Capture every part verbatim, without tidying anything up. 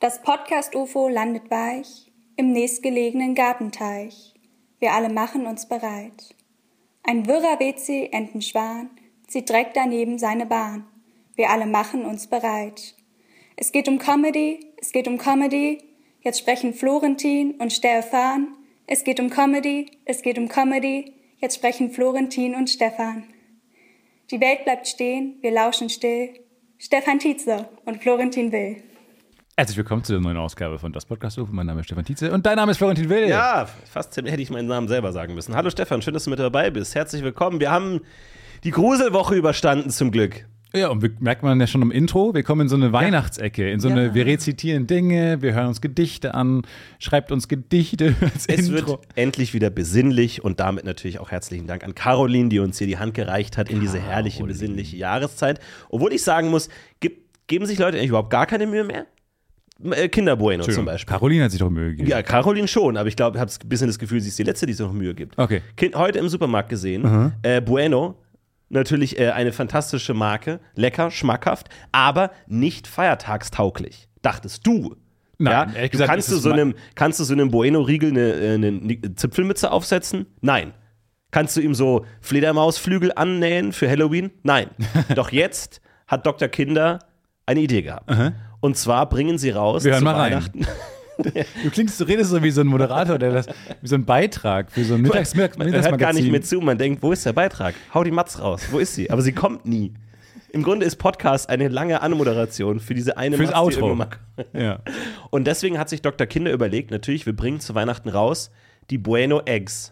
Das Podcast-U F O landet weich im nächstgelegenen Gartenteich. Wir alle machen uns bereit. Ein wirrer W C-Entenschwan zieht direkt daneben seine Bahn. Wir alle machen uns bereit. Es geht um Comedy, es geht um Comedy. Jetzt sprechen Florentin und Stefan. Es geht um Comedy, es geht um Comedy. Jetzt sprechen Florentin und Stefan. Die Welt bleibt stehen, wir lauschen still. Stefan Tietze und Florentin Will. Herzlich willkommen zu der neuen Ausgabe von Das Podcast-U F O. Mein Name ist Stefan Tietze und dein Name ist Florentin Will. Ja, fast hätte ich meinen Namen selber sagen müssen. Hallo Stefan, schön, dass du mit dabei bist. Herzlich willkommen. Wir haben die Gruselwoche überstanden zum Glück. Ja, und wir, merkt man ja schon im Intro, wir kommen in so eine Weihnachtsecke, in so eine, ja. Wir rezitieren Dinge, wir hören uns Gedichte an, schreibt uns Gedichte als es Intro. Wird endlich wieder besinnlich und damit natürlich auch herzlichen Dank an Caroline, die uns hier die Hand gereicht hat in diese herrliche, besinnliche Jahreszeit. Obwohl ich sagen muss, ge- geben sich Leute eigentlich überhaupt gar keine Mühe mehr? Kinder Bueno zum Beispiel. Caroline hat sich doch Mühe gegeben. Ja, Caroline schon, aber ich glaube, ich habe ein bisschen das Gefühl, sie ist die Letzte, die sich noch Mühe gibt. Okay. Kind, heute im Supermarkt gesehen, Mhm. äh, Bueno, natürlich äh, eine fantastische Marke, lecker, schmackhaft, aber nicht feiertagstauglich. Dachtest du? Nein, ja? ehrlich du gesagt, kannst, ist du es so ma- einem, kannst du so einem Bueno-Riegel eine, eine, eine Zipfelmütze aufsetzen? Nein. Kannst du ihm so Fledermausflügel annähen für Halloween? Nein. Doch jetzt hat Doktor Kinder eine Idee gehabt. Aha. Und zwar bringen sie raus Wir hören zu mal rein. Weihnachten. Du klingst, du redest so wie so ein Moderator, der das, wie so ein Beitrag für so ein Mittags, Mittags, Man hört gar nicht Mittagsmagazin. mehr zu, man denkt, wo ist der Beitrag? Hau die Matz raus, wo ist sie? Aber sie kommt nie. Im Grunde ist Podcast eine lange Anmoderation für diese eine Fürs Matz, die Outro. irgendwann mal- Ja. Und deswegen hat sich Doktor Kinder überlegt, natürlich, wir bringen zu Weihnachten raus die Bueno Eggs.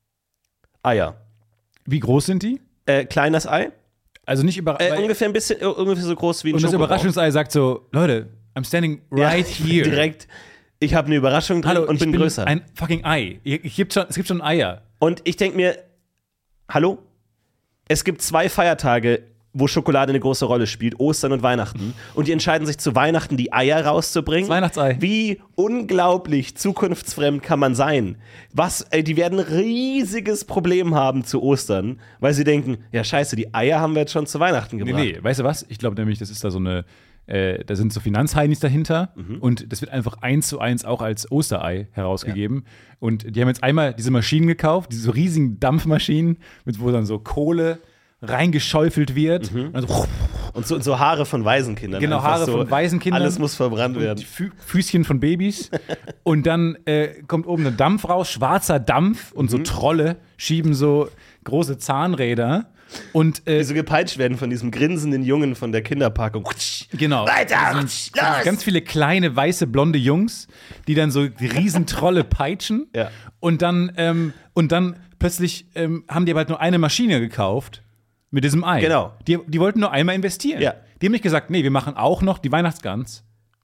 Eier. Wie groß sind die? Äh, kleines Ei, Also nicht über, äh, weil- ungefähr ein bisschen, äh, ungefähr so groß wie ein und das Schokobon. Überraschungsei sagt so, Leute, I'm standing right ja, here. Direkt, ich habe eine Überraschung drin Hallo, und ich bin, bin größer. ein fucking Ei. Ich, ich gibt schon, es gibt schon Eier. Und ich denke mir, hallo? Es gibt zwei Feiertage, wo Schokolade eine große Rolle spielt, Ostern und Weihnachten. Und die entscheiden sich zu Weihnachten, die Eier rauszubringen. Das Weihnachtsei. Wie unglaublich zukunftsfremd kann man sein? Was, ey, die werden ein riesiges Problem haben zu Ostern, weil sie denken, ja scheiße, die Eier haben wir jetzt schon zu Weihnachten Nee, gebracht. nee, weißt du was? Ich glaube nämlich, das ist da so eine, äh, da sind so Finanzheinis dahinter Mhm. und das wird einfach eins zu eins auch als Osterei herausgegeben. Ja. Und die haben jetzt einmal diese Maschinen gekauft, diese so riesigen Dampfmaschinen, mit wo dann so Kohle reingeschäufelt wird. Mhm. Und dann so, Und so, so Haare von Waisenkindern. Genau, einfach Haare so, von Waisenkindern. Alles muss verbrannt und werden. die Fü- Füßchen von Babys. Und dann äh, kommt oben ein Dampf raus, schwarzer Dampf und Mhm. so Trolle schieben so große Zahnräder. Und äh, Die so gepeitscht werden von diesem grinsenden Jungen von der Kinderpackung. Genau. Weiter! Das sind Los! ganz viele kleine, weiße, blonde Jungs, die dann so die Riesentrolle peitschen. Ja. Und dann, ähm, und dann plötzlich ähm, haben die aber halt nur eine Maschine gekauft mit diesem Ei. Genau. Die, die wollten nur einmal investieren. Ja. Die haben nicht gesagt, nee, wir machen auch noch die Weihnachtsgans.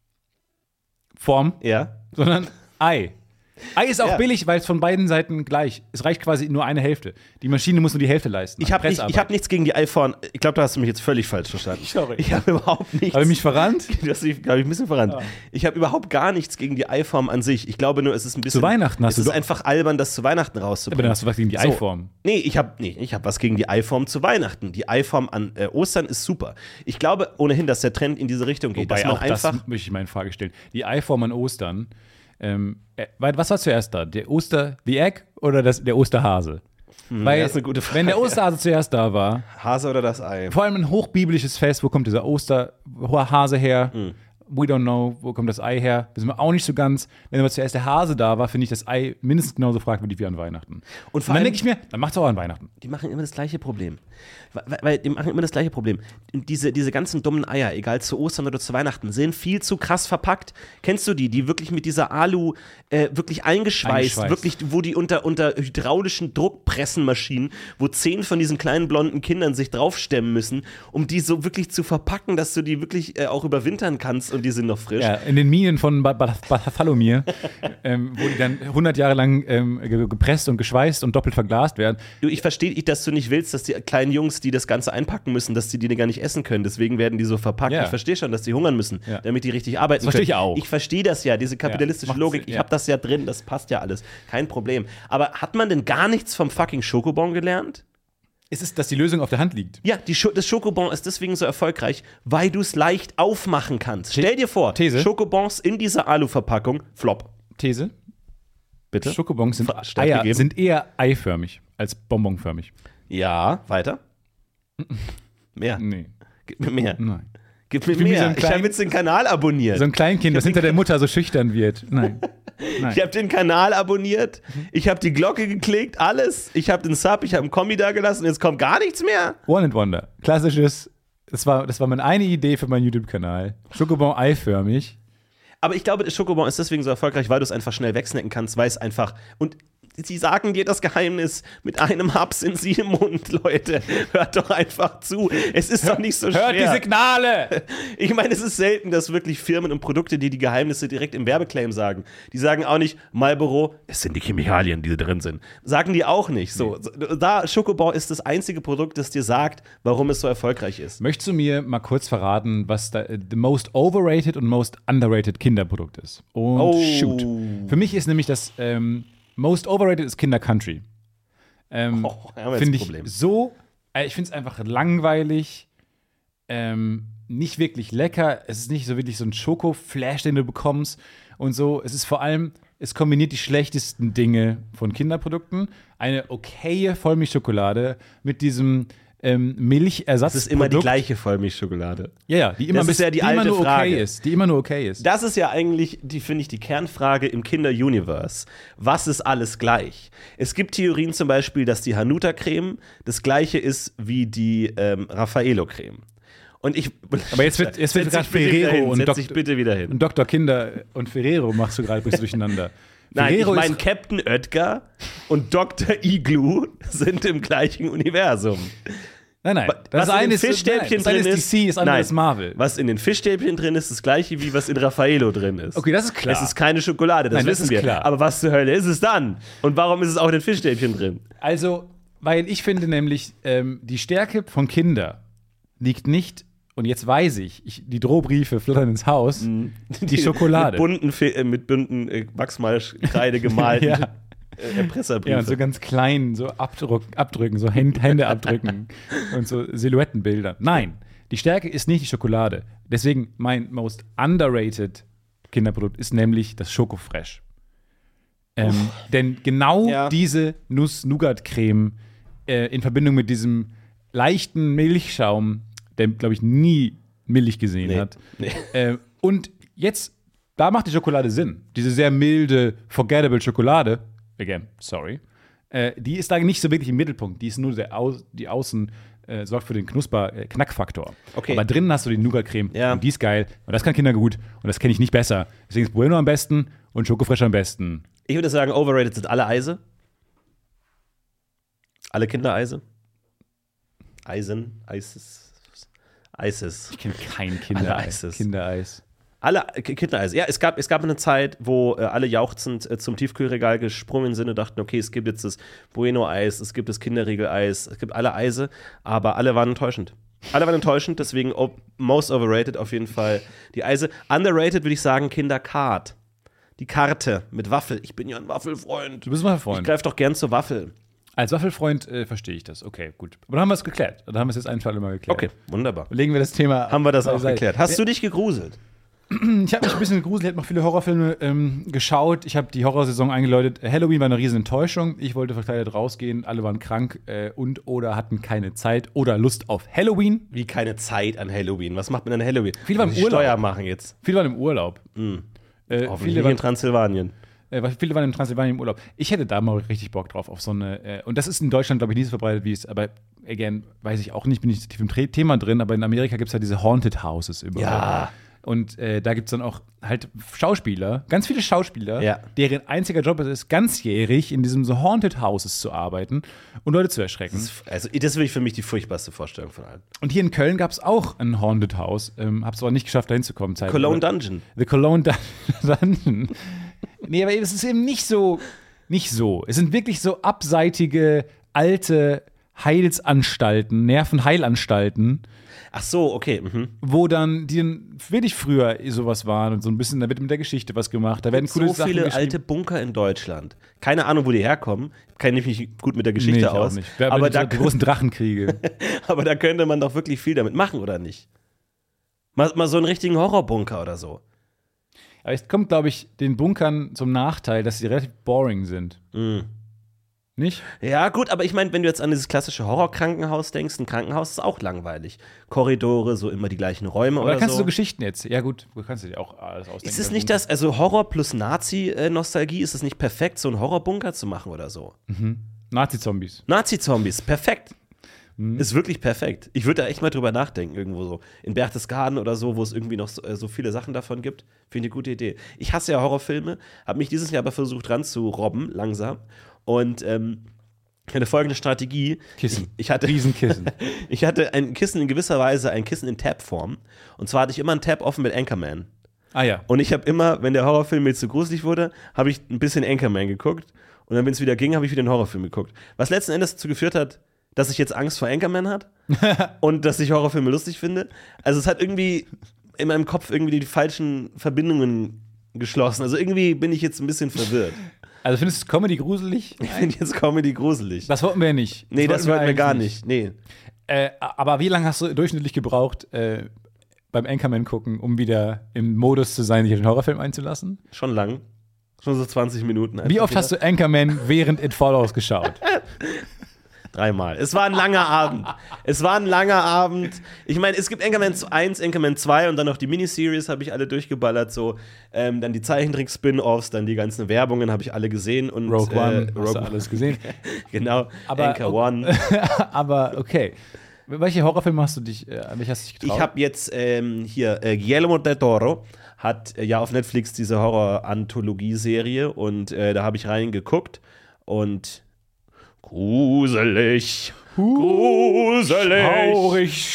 Form, Ja. sondern Ei. Ei ist auch Ja. billig, weil es von beiden Seiten gleich. Es reicht quasi nur eine Hälfte. Die Maschine muss nur die Hälfte leisten. Ich habe nicht, Pressarbeit. ich hab nichts gegen die iPhone. Ich glaube, da hast du mich jetzt völlig falsch verstanden. Sorry. Ich habe überhaupt nichts. Habe ich mich verrannt? Du hast mich, glaube ich, ein bisschen verrannt. Ich habe überhaupt gar nichts gegen die Eiform an sich. Ich glaube nur, es ist ein bisschen. Zu Weihnachten hast es du ist doch- einfach albern, das zu Weihnachten Aber rauszubringen. dann hast du was gegen die So. Eiform. Nee, ich habe nee, ich hab was gegen die Eiform zu Weihnachten. Die Eiform an äh, Ostern ist super. Ich glaube ohnehin, dass der Trend in diese Richtung geht. Wobei dass man auch einfach. das möchte ich mal in Frage stellen. Die Eiform an Ostern. Ähm, äh, weil- was war zuerst da? Der Oster, the Egg oder das, der Osterhase? weil, das ist eine gute Frage. wenn der Osterhase zuerst da war, Hase oder das Ei? vor allem ein hochbiblisches Fest, wo kommt dieser Osterhase her? Hm. We don't know, wo kommt das Ei her? Wissen wir auch nicht so ganz. Wenn aber zuerst der Hase da war, finde ich das Ei mindestens genauso fragwürdig wie an Weihnachten. Und vor dann allem- denke ich mir, dann macht's auch an Weihnachten. Die machen immer das gleiche Problem. Weil, weil die machen immer das gleiche Problem. Und diese, diese ganzen dummen Eier, egal zu Ostern oder zu Weihnachten, sind viel zu krass verpackt. Kennst du die, die wirklich mit dieser Alu äh, wirklich eingeschweißt, Eingeschweißt. wirklich, wo die unter, unter hydraulischen Druckpressenmaschinen, wo zehn von diesen kleinen blonden Kindern sich draufstemmen müssen, um die so wirklich zu verpacken, dass du die wirklich äh, auch überwintern kannst und die sind noch frisch. Ja, in den Minen von Ba- Ba- Bartholomew, ähm, wo die dann hundert Jahre lang ähm, ge- gepresst und geschweißt und doppelt verglast werden. Du, ich verstehe, dass du nicht willst, dass die kleinen Jungs, die das Ganze einpacken müssen, dass die die gar nicht essen können. Deswegen werden die so verpackt. Ja. Ich verstehe schon, dass die hungern müssen, Ja. damit die richtig arbeiten Das verstehe können. ich auch. Ich verstehe das ja, diese kapitalistische macht Logik. Sinn, Ich ja. habe das ja drin, das passt ja alles. Kein Problem. Aber hat man denn gar nichts vom fucking Schokobon gelernt? Es ist, dass die Lösung auf der Hand liegt. Ja, die Scho- das Schokobon ist deswegen so erfolgreich, weil du es leicht aufmachen kannst. Stell dir vor, These. Schokobons in dieser Aluverpackung, Flop. These. Bitte? Schokobons sind, Stärke Eier, geben. sind eher eiförmig als bonbonförmig. Ja, weiter. Mehr. Nee. Gib mir mehr. Nein. Gib mir bin wie mehr. so ein ich habe klein- jetzt den Kanal abonniert. So ein Kleinkind, das hinter der Mutter so schüchtern wird. Nein. Nein. Ich habe den Kanal abonniert, ich habe die Glocke geklickt, alles. Ich habe den Sub, ich habe einen Kommi da gelassen, jetzt kommt gar nichts mehr. One and Wonder. Klassisches, das war, das war meine eine Idee für meinen YouTube-Kanal. Schokobon eiförmig. Aber ich glaube, der Schokobon ist deswegen so erfolgreich, weil du es einfach schnell wegsnacken kannst, weil es einfach. Und sie sagen dir das Geheimnis, mit einem Hub sind sie im Mund, Leute. Hört doch einfach zu. Es ist doch nicht so schwer. Hört die Signale! Ich meine, es ist selten, dass wirklich Firmen und Produkte, die die Geheimnisse direkt im Werbeclaim sagen, die sagen auch nicht, Marlboro, es sind die Chemikalien, die drin sind. Sagen die auch nicht. So, da, Schokobon ist das einzige Produkt, das dir sagt, warum es so erfolgreich ist. Möchtest du mir mal kurz verraten, was da äh, the most overrated und most underrated Kinderprodukt ist? Und Oh. shoot. Für mich ist nämlich das ähm, most overrated ist Kinder Country. Ähm, Oh, da haben wir jetzt finde ein ich Problem. so, äh, ich finde es einfach langweilig, ähm, nicht wirklich lecker. Es ist nicht so wirklich so ein Schoko-Flash, den du bekommst und so. Es ist vor allem, es kombiniert die schlechtesten Dinge von Kinderprodukten. Eine okaye Vollmilchschokolade mit diesem ähm, Milchersatz. Es ist immer die gleiche Vollmilchschokolade. Ja, ja, die immer, Das bis, ist ja die immer alte nur okay Frage. ist. Die immer nur okay ist. Das ist ja eigentlich, die finde ich, die Kernfrage im Kinder-Universe. Was ist alles gleich? Es gibt Theorien zum Beispiel, dass die Hanuta-Creme das gleiche ist wie die ähm, Raffaello-Creme. Und ich. Aber jetzt wird, jetzt wird Setz gerade dich bitte wieder Ferrero hin, und, setz Dok dich bitte wieder hin. und Doktor Kinder und Ferrero machst du gerade bist du durcheinander. Nein, ich Ferrero meine, ist, Captain Oetker und Doktor Igloo sind im gleichen Universum. nein, nein. Was in den ist, Fischstäbchen nein, das eine drin ist D C, das andere nein, ist Marvel. Was in den Fischstäbchen drin ist, ist das gleiche wie was in Raffaello drin ist. Okay, das ist klar. Es ist keine Schokolade, das Nein, das wissen ist wir. klar. Aber was zur Hölle ist es dann? Und warum ist es auch in den Fischstäbchen drin? Also, weil ich finde nämlich, ähm, die Stärke von Kinder liegt nicht, und jetzt weiß ich, ich die Drohbriefe flattern ins Haus, die Schokolade. Mit bunten, Fe- äh, mit bunten äh, Wachsmalkreide gemalten Ja. äh, Erpresserbriefe. Ja, und so ganz klein, so Abdruck, abdrücken, so Händ, Hände abdrücken und so Silhouettenbilder. Nein, die Stärke ist nicht die Schokolade. Deswegen mein most underrated Kinderprodukt ist nämlich das Schokofresh. Ähm, denn genau Ja. diese Nuss-Nougat-Creme äh, in Verbindung mit diesem leichten Milchschaum, der, glaube ich, nie Milch gesehen Nee. hat. Nee. Äh, und jetzt, da macht die Schokolade Sinn. Diese sehr milde, forgettable Schokolade, again, sorry, äh, die ist da nicht so wirklich im Mittelpunkt. Die ist nur der Au die Außen, äh, sorgt für den Knusper-Knackfaktor. Okay. Aber drinnen hast du die Nougat-Creme Ja. und die ist geil. Und das kann Kinder gut und das kenne ich nicht besser. Deswegen ist Bueno am besten und Schokofresh am besten. Ich würde sagen, overrated sind alle Eise. Alle Kindereise. Eisen, Eises. Eises. Ich kenne kein Alle Kindereis. Eises. Kindereis. Alle K- Kindereis. Ja, es gab, es gab eine Zeit, wo äh, alle jauchzend äh, zum Tiefkühlregal gesprungen sind und dachten, okay, es gibt jetzt das Bueno-Eis, es gibt das Kinderriegel-Eis, es gibt alle Eise, aber alle waren enttäuschend. Alle waren enttäuschend, deswegen o- most overrated auf jeden Fall die Eise. Underrated würde ich sagen Kinderkart. Die Karte mit Waffel. Ich bin ja ein Waffelfreund. Du bist mal Ich Freund. greife doch gern zur Waffel. Als Waffelfreund äh, verstehe ich das. Okay, gut. Aber dann haben wir es geklärt. Dann haben wir es jetzt ein für alle Mal geklärt. Okay, wunderbar. Legen wir das Thema. Haben wir das auch beiseite. geklärt. Hast du dich gegruselt? Ich habe mich ein bisschen gegruselt, ich habe noch viele Horrorfilme ähm, geschaut. Ich habe die Horrorsaison eingeläutet. Halloween war eine riesen Enttäuschung. Ich wollte verkleidet rausgehen, alle waren krank äh, und oder hatten keine Zeit oder Lust auf Halloween. Wie keine Zeit an Halloween. Was macht man an Halloween? Viele waren Muss im ich Urlaub. Steuer machen jetzt. Viele waren im Urlaub. Mm. Äh, Hoffentlich viele, nicht waren, in Transsilvanien. äh, viele waren in Transsilvanien im Urlaub. Ich hätte da mal richtig Bock drauf auf so eine. Äh, und das ist in Deutschland, glaube ich, nicht so verbreitet wie es. Aber again, weiß ich auch nicht, bin ich tief im Tre- Thema drin. Aber in Amerika gibt es ja diese Haunted Houses überall. Ja. Und äh, da gibt es dann auch halt Schauspieler, ganz viele Schauspieler, Ja. deren einziger Job es ist, ganzjährig in diesen so Haunted Houses zu arbeiten und Leute zu erschrecken. Also, das ist wirklich für mich die furchtbarste Vorstellung von allen. Und hier in Köln gab es auch ein Haunted House. Ähm, hab's aber nicht geschafft, da hinzukommen. zeitlich. Cologne Dungeon. The Cologne Dun- Dungeon. Nee, aber es ist eben nicht so, nicht so. Es sind wirklich so abseitige, alte Heilsanstalten, Nervenheilanstalten, Ach so, okay. Mhm. wo dann die dann wirklich früher sowas waren und so ein bisschen, da wird mit der Geschichte was gemacht. Da werden coole So Sachen viele geschrieben. alte Bunker in Deutschland. Keine Ahnung, wo die herkommen. Kenne ich mich gut mit der Geschichte Nee, ich aus. auch nicht. Wer- Aber, die, da, die großen Drachenkriege. aber da könnte man doch wirklich viel damit machen, oder nicht? Mal, mal so einen richtigen Horrorbunker oder so. Aber es kommt, glaube ich, den Bunkern zum Nachteil, dass sie relativ boring sind. Mhm. Nicht? Ja, gut, aber ich meine, wenn du jetzt an dieses klassische Horrorkrankenhaus denkst, ein Krankenhaus ist auch langweilig. Korridore, so immer die gleichen Räume Aber oder da kannst so. du so Geschichten jetzt. Ja, gut, du kannst dir auch alles ausdenken. Ist es nicht das, also Horror plus Nazi-Nostalgie, ist es nicht perfekt, so einen Horrorbunker zu machen oder so? Nazi-Zombies. Nazi-Zombies, perfekt. Ist wirklich perfekt. Ich würde da echt mal drüber nachdenken, irgendwo so. In Berchtesgaden oder so, wo es irgendwie noch so, äh, so viele Sachen davon gibt. Finde ich eine gute Idee. Ich hasse ja Horrorfilme, habe mich dieses Jahr aber versucht ranzurobben, langsam. Und ähm, eine folgende Strategie. Kissen. Ich, ich hatte, Riesenkissen. ich hatte ein Kissen in gewisser Weise, ein Kissen in Tab-Form. Und zwar hatte ich immer einen Tab offen mit Anchorman. Ah ja. Und ich habe immer, wenn der Horrorfilm mir zu gruselig wurde, habe ich ein bisschen Anchorman geguckt. Und dann, wenn es wieder ging, habe ich wieder einen Horrorfilm geguckt. Was letzten Endes dazu geführt hat, dass ich jetzt Angst vor Anchorman hat und dass ich Horrorfilme lustig finde. Also es hat irgendwie in meinem Kopf irgendwie die falschen Verbindungen geschlossen. Also irgendwie bin ich jetzt ein bisschen verwirrt. Also findest du Comedy gruselig? Ich finde jetzt Comedy gruselig. Das wollten wir ja nicht. nee, das wollten wir eigentlich gar nicht. Nee. Äh, aber wie lange hast du durchschnittlich gebraucht äh, beim Anchorman gucken, um wieder im Modus zu sein, dich auf den Horrorfilm einzulassen? Schon lang. Schon so zwanzig Minuten. Wie oft hast du Anchorman während It Follows geschaut? Dreimal. Es war ein langer Abend. Es war ein langer Abend. Ich meine, es gibt Anchorman eins, Anchorman zwei und dann noch die Miniseries habe ich alle durchgeballert. So. Ähm, dann die Zeichentrick-Spin-Offs, dann die ganzen Werbungen habe ich alle gesehen. Und, Rogue One, äh, hast Rogue du alles gesehen. Genau, Aber- Anchor One. Aber okay. Welche Horrorfilme hast du dich, äh, an welche hast du dich getraut? Ich habe jetzt ähm, hier, äh, Guillermo del Toro hat äh, ja auf Netflix diese Horror-Anthologie-Serie und äh, da habe ich reingeguckt und gruselig, gruselig, Schaurig,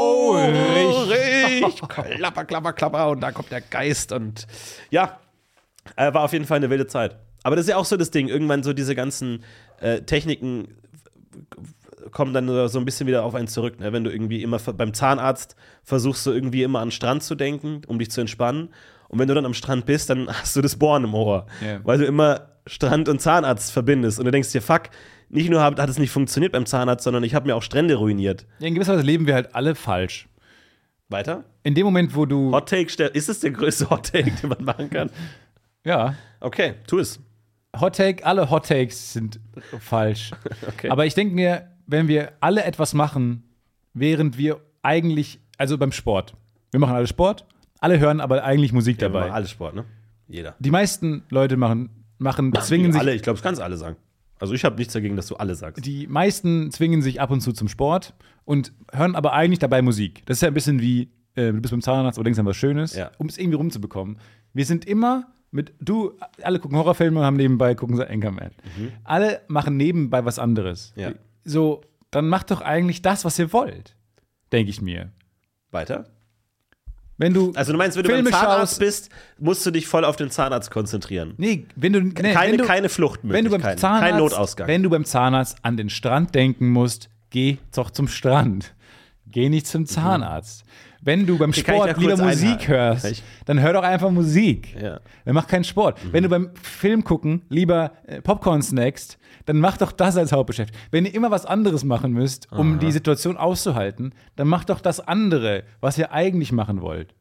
schaurig. schaurig, klapper, klapper, klapper und da kommt der Geist und ja, äh, war auf jeden Fall eine wilde Zeit. Aber das ist ja auch so das Ding, irgendwann so diese ganzen äh, Techniken kommen dann so ein bisschen wieder auf einen zurück, ne? Wenn du irgendwie immer beim Zahnarzt versuchst du irgendwie immer an den Strand zu denken, um dich zu entspannen. Und wenn du dann am Strand bist, dann hast du das Bohren im Ohr. Ja. Weil du immer Strand und Zahnarzt verbindest. Und du denkst dir, fuck, nicht nur hat, hat es nicht funktioniert beim Zahnarzt, sondern ich habe mir auch Strände ruiniert. Ja, in gewisser Weise leben wir halt alle falsch. Weiter? In dem Moment, wo du. Hot Take, stell- ist es der größte Hot Take, den man machen kann? Ja. Okay, tu es. Hot Take, alle Hot Takes sind falsch. Okay. Aber ich denke mir, wenn wir alle etwas machen, während wir eigentlich, also beim Sport, wir machen alle Sport, alle hören aber eigentlich Musik Ja, dabei. aber alles Sport, ne? Jeder. Die meisten Leute machen, machen zwingen sich, Alle, ich glaube, es kannst alle sagen. Also ich habe nichts dagegen, dass du alle sagst. die meisten zwingen sich ab und zu zum Sport und hören aber eigentlich dabei Musik. Das ist ja ein bisschen wie, äh, du bist beim Zahnarzt oder denkst an was Schönes, Ja. um es irgendwie rumzubekommen. Wir sind immer mit, du, alle gucken Horrorfilme und haben nebenbei, gucken sie Anchorman. Alle machen nebenbei was anderes. Ja. So, dann macht doch eigentlich das, was ihr wollt, denke ich mir. Weiter? Wenn du Also du meinst, wenn du Filme beim Zahnarzt schaust, bist, musst du dich voll auf den Zahnarzt konzentrieren. nee, wenn du, nee, keine, wenn du keine wenn du Fluchtmöglichkeit, beim Zahnarzt, kein Notausgang. wenn du beim Zahnarzt an den Strand denken musst, geh doch zum Strand. Geh nicht zum Zahnarzt. Wenn du beim Okay, kann ich Sport da lieber kurz Musik einhaken? hörst, Kann ich- dann hör doch einfach Musik. Ja. Dann mach keinen Sport. Wenn du beim Film gucken lieber äh, Popcorn snackst, dann mach doch das als Hauptgeschäft. Wenn ihr immer was anderes machen müsst, um die Situation auszuhalten, dann macht doch das andere, was ihr eigentlich machen wollt.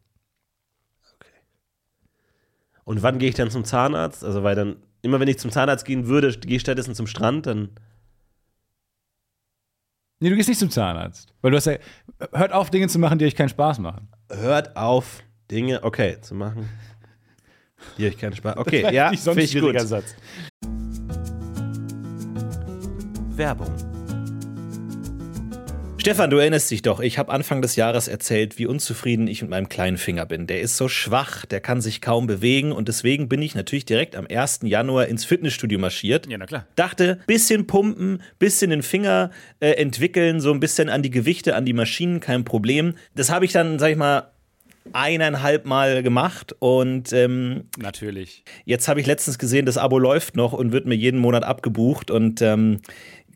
Und wann gehe ich dann zum Zahnarzt? Also, weil dann, immer wenn ich zum Zahnarzt gehen würde, gehe ich stattdessen zum Strand, dann. Nee, du gehst nicht zum Zahnarzt. Weil du hast ja, hört auf, Dinge zu machen, die euch keinen Spaß machen. Hört auf, Dinge, okay, zu machen, die euch keinen Spaß. Okay, Das war ja, nicht so ein finde ich gut. schwieriger Satz. Werbung. Stefan, du erinnerst dich doch, ich habe Anfang des Jahres erzählt, wie unzufrieden ich mit meinem kleinen Finger bin. Der ist so schwach, der kann sich kaum bewegen und deswegen bin ich natürlich direkt am ersten Januar ins Fitnessstudio marschiert. Ja, na klar. Dachte, bisschen pumpen, bisschen den Finger äh, entwickeln, so ein bisschen an die Gewichte, an die Maschinen, kein Problem. Das habe ich dann, sag ich mal, eineinhalb Mal gemacht und ähm, Natürlich. jetzt habe ich letztens gesehen, das Abo läuft noch und wird mir jeden Monat abgebucht und ähm,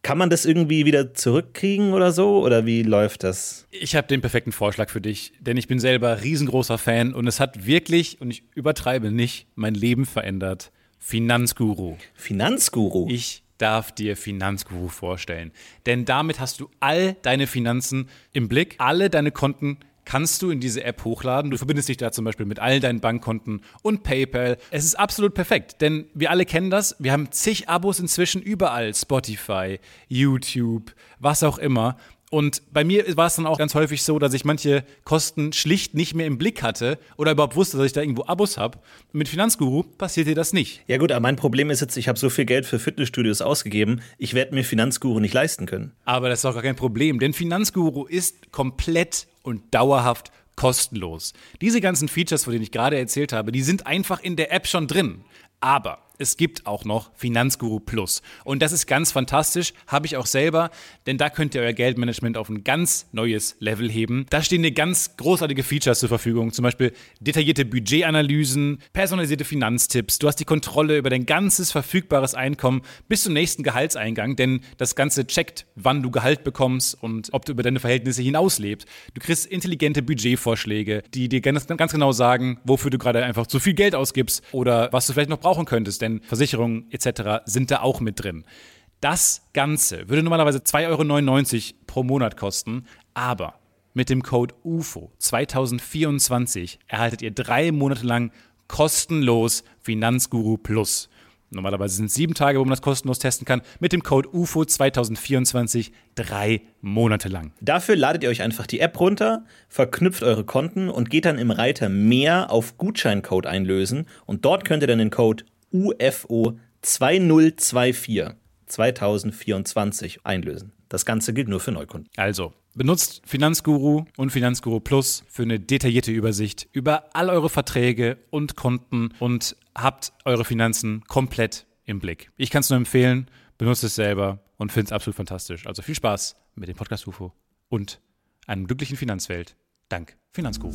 Kann man das irgendwie wieder zurückkriegen oder so? Oder wie läuft das? Ich habe den perfekten Vorschlag für dich, denn ich bin selber riesengroßer Fan und es hat wirklich, und ich übertreibe nicht, mein Leben verändert. Finanzguru. Finanzguru? Ich darf dir Finanzguru vorstellen. Denn damit hast du all deine Finanzen im Blick, alle deine Konten kannst du in diese App hochladen. Du verbindest dich da zum Beispiel mit all deinen Bankkonten und PayPal. Es ist absolut perfekt, denn wir alle kennen das. Wir haben zig Abos inzwischen überall. Spotify, YouTube, was auch immer. Und bei mir war es dann auch ganz häufig so, dass ich manche Kosten schlicht nicht mehr im Blick hatte oder überhaupt wusste, dass ich da irgendwo Abos habe. Mit Finanzguru passiert dir das nicht. Ja gut, aber mein Problem ist jetzt, ich habe so viel Geld für Fitnessstudios ausgegeben, ich werde mir Finanzguru nicht leisten können. Aber das ist auch gar kein Problem, denn Finanzguru ist komplett und dauerhaft kostenlos. Diese ganzen Features, von denen ich gerade erzählt habe, die sind einfach in der App schon drin. Aber es gibt auch noch Finanzguru Plus. Und das ist ganz fantastisch, habe ich auch selber, denn da könnt ihr euer Geldmanagement auf ein ganz neues Level heben. Da stehen dir ganz großartige Features zur Verfügung, zum Beispiel detaillierte Budgetanalysen, personalisierte Finanztipps. Du hast die Kontrolle über dein ganzes verfügbares Einkommen bis zum nächsten Gehaltseingang, denn das Ganze checkt, wann du Gehalt bekommst und ob du über deine Verhältnisse hinauslebst. Du kriegst intelligente Budgetvorschläge, die dir ganz, ganz genau sagen, wofür du gerade einfach zu viel Geld ausgibst oder was du vielleicht noch brauchen könntest, denn Versicherungen et cetera sind da auch mit drin. Das Ganze würde normalerweise zwei Euro neunundneunzig pro Monat kosten, aber mit dem Code U F O zwanzig vierundzwanzig erhaltet ihr drei Monate lang kostenlos Finanzguru Plus. Normalerweise sind es sieben Tage, wo man das kostenlos testen kann. Mit dem Code U F O zwanzig vierundzwanzig drei Monate lang. Dafür ladet ihr euch einfach die App runter, verknüpft eure Konten und geht dann im Reiter Mehr auf Gutscheincode einlösen. Und dort könnt ihr dann den Code U F O zweitausendvierundzwanzig zwanzig vierundzwanzig einlösen. Das Ganze gilt nur für Neukunden. Also, benutzt Finanzguru und Finanzguru Plus für eine detaillierte Übersicht über all eure Verträge und Konten und habt eure Finanzen komplett im Blick. Ich kann es nur empfehlen, benutzt es selber und finde es absolut fantastisch. Also viel Spaß mit dem Podcast U F O und einer glücklichen Finanzwelt. Dank Finanzguru.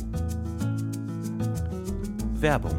Werbung.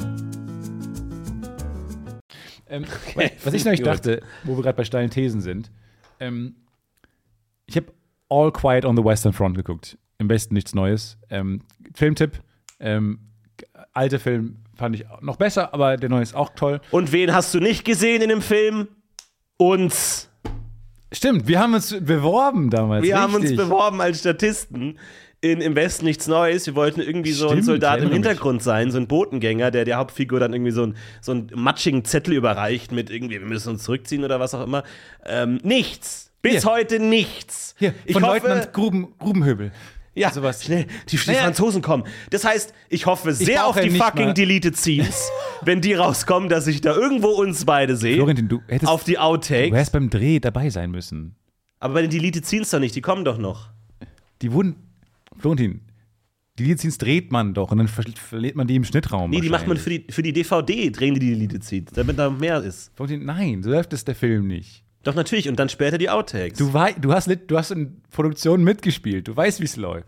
Ähm, was ich nämlich dachte, wo wir gerade bei steilen Thesen sind, ähm, ich habe All Quiet on the Western Front geguckt. Im Westen nichts Neues. Ähm, Filmtipp, ähm, alte Film fand ich noch besser, aber der neue ist auch toll. Und wen hast du nicht gesehen in dem Film? Uns. Stimmt, wir haben uns beworben damals. Wir richtig. haben uns beworben als Statisten. In Im Westen nichts Neues. Wir wollten irgendwie so Stimmt, ein Soldat im erinnere mich. Hintergrund sein, so ein Botengänger, der der Hauptfigur dann irgendwie so, ein, so einen matschigen Zettel überreicht mit irgendwie, wir müssen uns zurückziehen oder was auch immer. Ähm, nichts. Bis Hier. heute nichts. Hier, ich von hoffe, Leutnant Gruben, Grubenhöbel. ja, sowas. schnell, die, die Naja. Franzosen kommen. Das heißt, ich hoffe sehr brauch auf ja die nicht fucking mal- Deleted Scenes, wenn die rauskommen, dass ich da irgendwo uns beide sehe. Florentin, du hättest Auf die Outtakes. du hättest beim Dreh dabei sein müssen. Aber bei den Deleted Scenes doch nicht, die kommen doch noch. Die wurden, Florentin, die Lizenz dreht man doch und dann ver- verliert man die im Schnittraum. Nee, die macht man für wahrscheinlich. die, für die D V D, drehen die die Deleted Scenes, damit da mehr ist. Florentin, nein, so läuft es der Film nicht. Doch, natürlich, und dann später die Outtakes. Du, wei- du, hast, lit- du hast in Produktionen mitgespielt, du weißt, wie es läuft.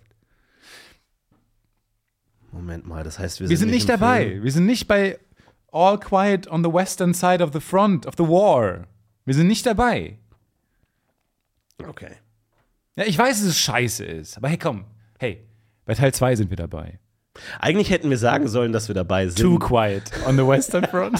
Moment mal, das heißt, wir sind, Wir sind nicht im dabei. Film. Wir sind nicht bei All Quiet on the Western Side of the Front of the War. Wir sind nicht dabei. Okay. Ja, ich weiß, dass es scheiße ist, aber hey, komm. Hey, bei Teil zwei sind wir dabei. Eigentlich hätten wir sagen sollen, dass wir dabei sind. Too quiet on the Western Front.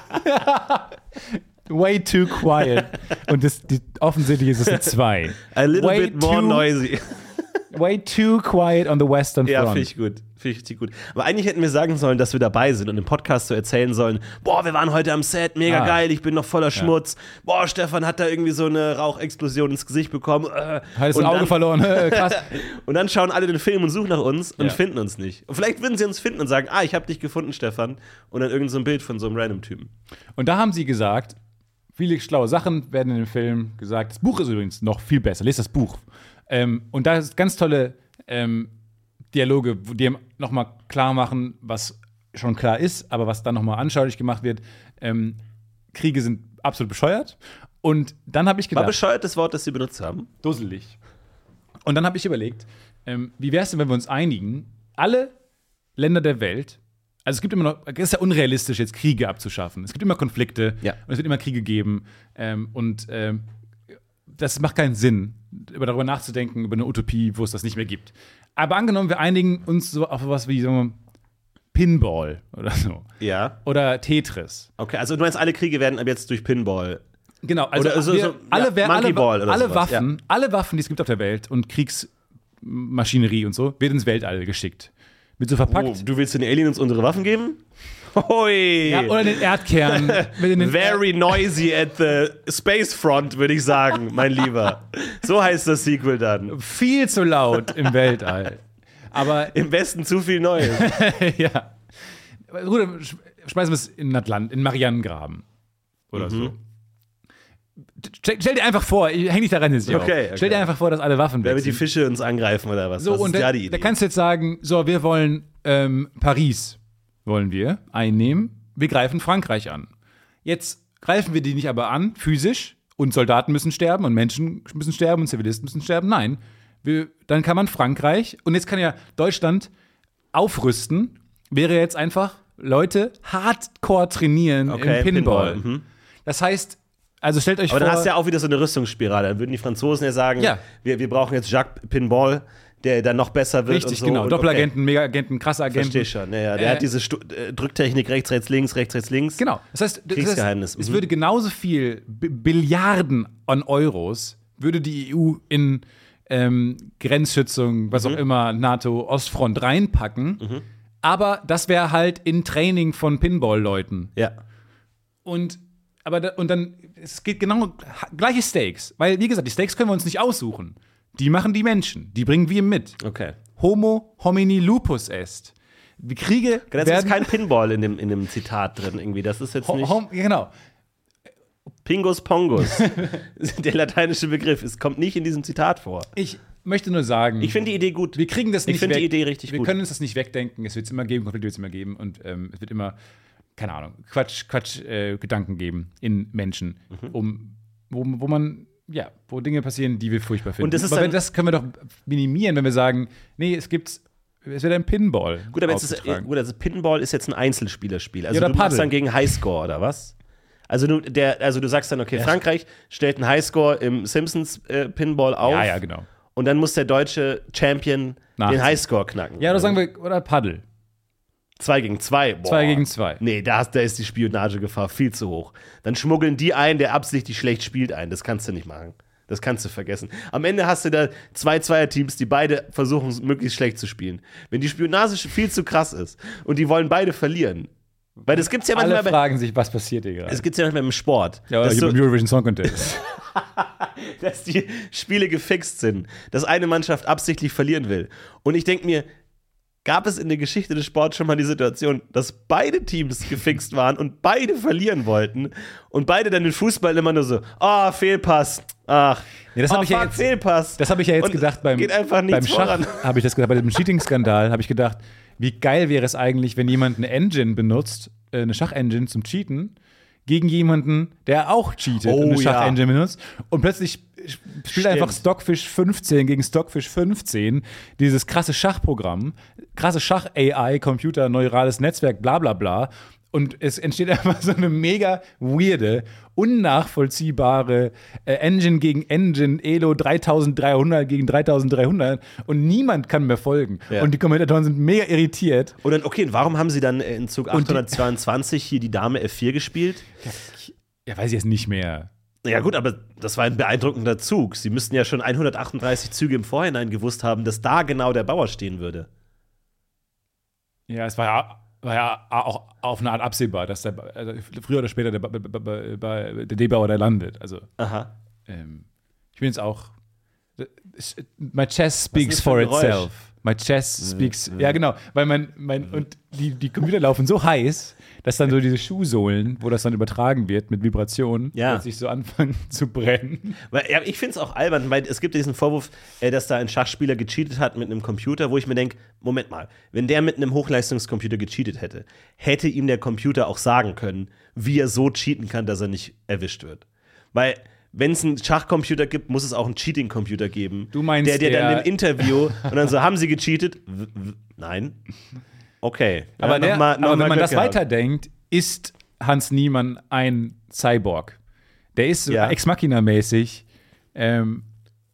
Way too quiet. Und das, die, offensichtlich ist es eine zwei. A little Way bit more too- noisy. Way too quiet on the Western Ja, Front. finde ich gut. Finde ich richtig gut. Aber eigentlich hätten wir sagen sollen, dass wir dabei sind und im Podcast so erzählen sollen: Boah, wir waren heute am Set, mega Ah. geil, ich bin noch voller Schmutz. Boah, Stefan hat da irgendwie so eine Rauchexplosion ins Gesicht bekommen. Äh. Hat das Und Auge dann- verloren. Krass. Und dann schauen alle den Film und suchen nach uns und Ja. finden uns nicht. Und vielleicht würden sie uns finden und sagen: Ah, ich habe dich gefunden, Stefan. Und dann irgend so ein Bild von so einem random Typen. Und da haben sie gesagt, viele schlaue Sachen werden in dem Film gesagt. Das Buch ist übrigens noch viel besser. Lest das Buch. Ähm, und da ist ganz tolle ähm, Dialoge, die nochmal klar machen, was schon klar ist, aber was dann nochmal anschaulich gemacht wird. Ähm, Kriege sind absolut bescheuert. Und dann habe ich War gedacht, bescheuert das Wort, das sie benutzt haben. dusselig. Und dann habe ich überlegt, ähm, wie wäre es denn, wenn wir uns einigen, alle Länder der Welt, also es gibt immer noch, es ist ja unrealistisch, jetzt Kriege abzuschaffen. Es gibt immer Konflikte Ja. und es wird immer Kriege geben. Ähm, und ähm, das macht keinen Sinn, darüber nachzudenken, über eine Utopie, wo es das nicht mehr gibt. Aber angenommen, wir einigen uns so auf was wie so Pinball oder so. Ja. Oder Tetris. Okay, also du meinst, alle Kriege werden ab jetzt durch Pinball. Genau, also Oder so- wir, so, alle, ja, wer- alle, Monkey Ball oder alle sowas, Waffen, alle Waffen, die es gibt auf der Welt und Kriegsmaschinerie und so, wird ins Weltall geschickt. Wird so verpackt. Oh, du willst den Aliens unsere Waffen geben? Hoi! Ja, oder den Erdkern. mit in den Very noisy at the space front, würde ich sagen, mein Lieber. So heißt das Sequel dann. viel zu laut im Weltall. Aber Im Westen zu viel Neues. ja. Bruder, sch- schmeißen wir es in Atlant, in Marianengraben. Oder so. Stell, stell dir einfach vor, ich häng dich daran jetzt nicht Okay, auf. okay. Stell dir einfach vor, dass alle Waffen weg Damit die sind. Fische uns angreifen oder was? So, was und ist da, da die Idee? da kannst du jetzt sagen, so, wir wollen ähm, Paris wollen wir einnehmen. Wir greifen Frankreich an. Jetzt greifen wir die nicht aber an, physisch, und Soldaten müssen sterben und Menschen müssen sterben und Zivilisten müssen sterben. Nein, wir, dann kann man Frankreich, und jetzt kann ja Deutschland aufrüsten, wäre jetzt einfach Leute hardcore trainieren Okay, im Pinball. Pinball, mhm. Das heißt, also stellt euch Aber vor. dann hast du ja auch wieder so eine Rüstungsspirale. Dann würden die Franzosen ja sagen, Ja. wir, wir brauchen jetzt Jacques Pinball, der dann noch besser wird richtig, und so. genau. Und Doppelagenten, Mega-Agenten, krasse Okay, Agenten. verstehe schon. Ja, ja. Der Äh, hat diese Stu äh, Drücktechnik rechts, rechts, links, rechts, rechts, links. Genau. Das heißt, das Kriegsgeheimnis, heißt es mhm. würde genauso viel B- Billiarden an Euros würde die E U in ähm, Grenzschützung, was Mhm. auch immer, NATO, Ostfront reinpacken. Aber das wäre halt in Training von Pinball-Leuten. Ja. Und, aber da, und dann, es geht genau ha- gleiche Stakes. Weil, wie gesagt, die Stakes können wir uns nicht aussuchen. Die machen die Menschen. Die bringen wir mit. Okay. Homo homini lupus est. Die Kriege Das werden ist kein Pinball in dem, in dem Zitat drin irgendwie. Das ist jetzt Ho- nicht hom- genau. Pingus Pongus. Der lateinische Begriff. Es kommt nicht in diesem Zitat vor. Ich möchte nur sagen, Ich finde die Idee gut. wir kriegen das Ich nicht finde weg. die Idee richtig wir gut. können uns das nicht wegdenken. Es wird es immer geben, Konflikte wird es immer geben und ähm, es wird immer, keine Ahnung, Quatsch, Quatsch, äh, Gedanken geben in Menschen, Mhm. um, wo, wo man, ja, wo Dinge passieren, die wir furchtbar finden. Und das ist Aber dann- wenn, das können wir doch minimieren, wenn wir sagen, nee, es gibt's, es wird ein Pinball. Gut, aber jetzt ist, ausgetragen. gut, also Pinball ist jetzt ein Einzelspielerspiel. Also Ja, oder du machst Paddel. dann gegen Highscore oder was? Also du, der, also du sagst dann, okay, Frankreich stellt einen Highscore im Simpsons äh, Pinball auf. Ja, ja, genau. Und dann muss der deutsche Champion Nachziehen. den Highscore knacken. Ja, oder sagen wir, oder Paddel. Zwei gegen zwei. Boah. Zwei gegen zwei. Nee, da, da ist die Spionagegefahr viel zu hoch. Dann schmuggeln die ein, der absichtlich schlecht spielt, ein. Das kannst du nicht machen. Das kannst du vergessen. Am Ende hast du da zwei Zweierteams, die beide versuchen, möglichst schlecht zu spielen. Wenn die Spionage viel zu krass ist und die wollen beide verlieren. Weil das gibt's ja Alle manchmal bei, fragen sich, was passiert hier gerade. das gibt's ja manchmal im Sport. Ja, oder dass, hier so, beim Eurovision Song Contest. dass die Spiele gefixt sind. Dass eine Mannschaft absichtlich verlieren will. Und ich denke mir, gab es in der Geschichte des Sports schon mal die Situation, dass beide Teams gefixt waren und beide verlieren wollten und beide dann den Fußball immer nur so, ah, oh, Fehlpass, ach, Ja, das oh, hab ich ja fuck, jetzt- Fehlpass. Das habe ich ja jetzt Und gedacht beim, geht einfach beim nichts Schach. voran. Habe ich das gedacht, bei dem Cheating-Skandal habe ich gedacht, wie geil wäre es eigentlich, wenn jemand eine Engine benutzt, äh, eine Schach-Engine zum Cheaten, gegen jemanden, der auch cheatet Oh, und eine ja. Schach-Engine benutzt. Und plötzlich spielt Stimmt. einfach Stockfish fünfzehn gegen Stockfish fünfzehn, dieses krasse Schachprogramm, krasse Schach-A I, Computer, neurales Netzwerk, bla bla bla. Und es entsteht einfach so eine mega weirde, unnachvollziehbare äh, Engine gegen Engine, Elo dreitausenddreihundert gegen dreitausenddreihundert und niemand kann mehr folgen. Ja. Und die Kommentatoren sind mega irritiert. Und dann, okay, warum haben sie dann äh, in Zug Und die- achthundertzweiundzwanzig hier die Dame F vier gespielt? Ja, weiß ich jetzt nicht mehr. Ja gut, aber das war ein beeindruckender Zug. Sie müssten ja schon hundertachtunddreißig Züge im Vorhinein gewusst haben, dass da genau der Bauer stehen würde. Ja, es war ja, war ja auch auf eine Art absehbar, dass der, also früher oder später der, Ba- Ba- Ba- Ba- Ba- der D-Bauer da landet. Also, Aha. ähm, ich bin jetzt auch. My chess speaks ist für for ein Geräusch? itself. My chess speaks. Ja, genau. Weil mein, mein und die, die Computer laufen so heiß, dass dann so diese Schuhsohlen, wo das dann übertragen wird mit Vibrationen, Ja. plötzlich so anfangen zu brennen. Weil, ja, ich finde es auch albern, weil es gibt ja diesen Vorwurf, äh, dass da ein Schachspieler gecheatet hat mit einem Computer, wo ich mir denke, Moment mal, wenn der mit einem Hochleistungscomputer gecheatet hätte, hätte ihm der Computer auch sagen können, wie er so cheaten kann, dass er nicht erwischt wird. Weil wenn es einen Schachcomputer gibt, muss es auch einen Cheating-Computer geben. Du meinst, der dir dann der- im Interview und dann so, haben sie gecheatet? W w nein. Okay. Aber, Ja, der, noch mal- noch aber mal wenn man Glück das gehabt. weiterdenkt, ist Hans Niemann ein Cyborg. Der ist so Ja. Ex Machina-mäßig Ähm,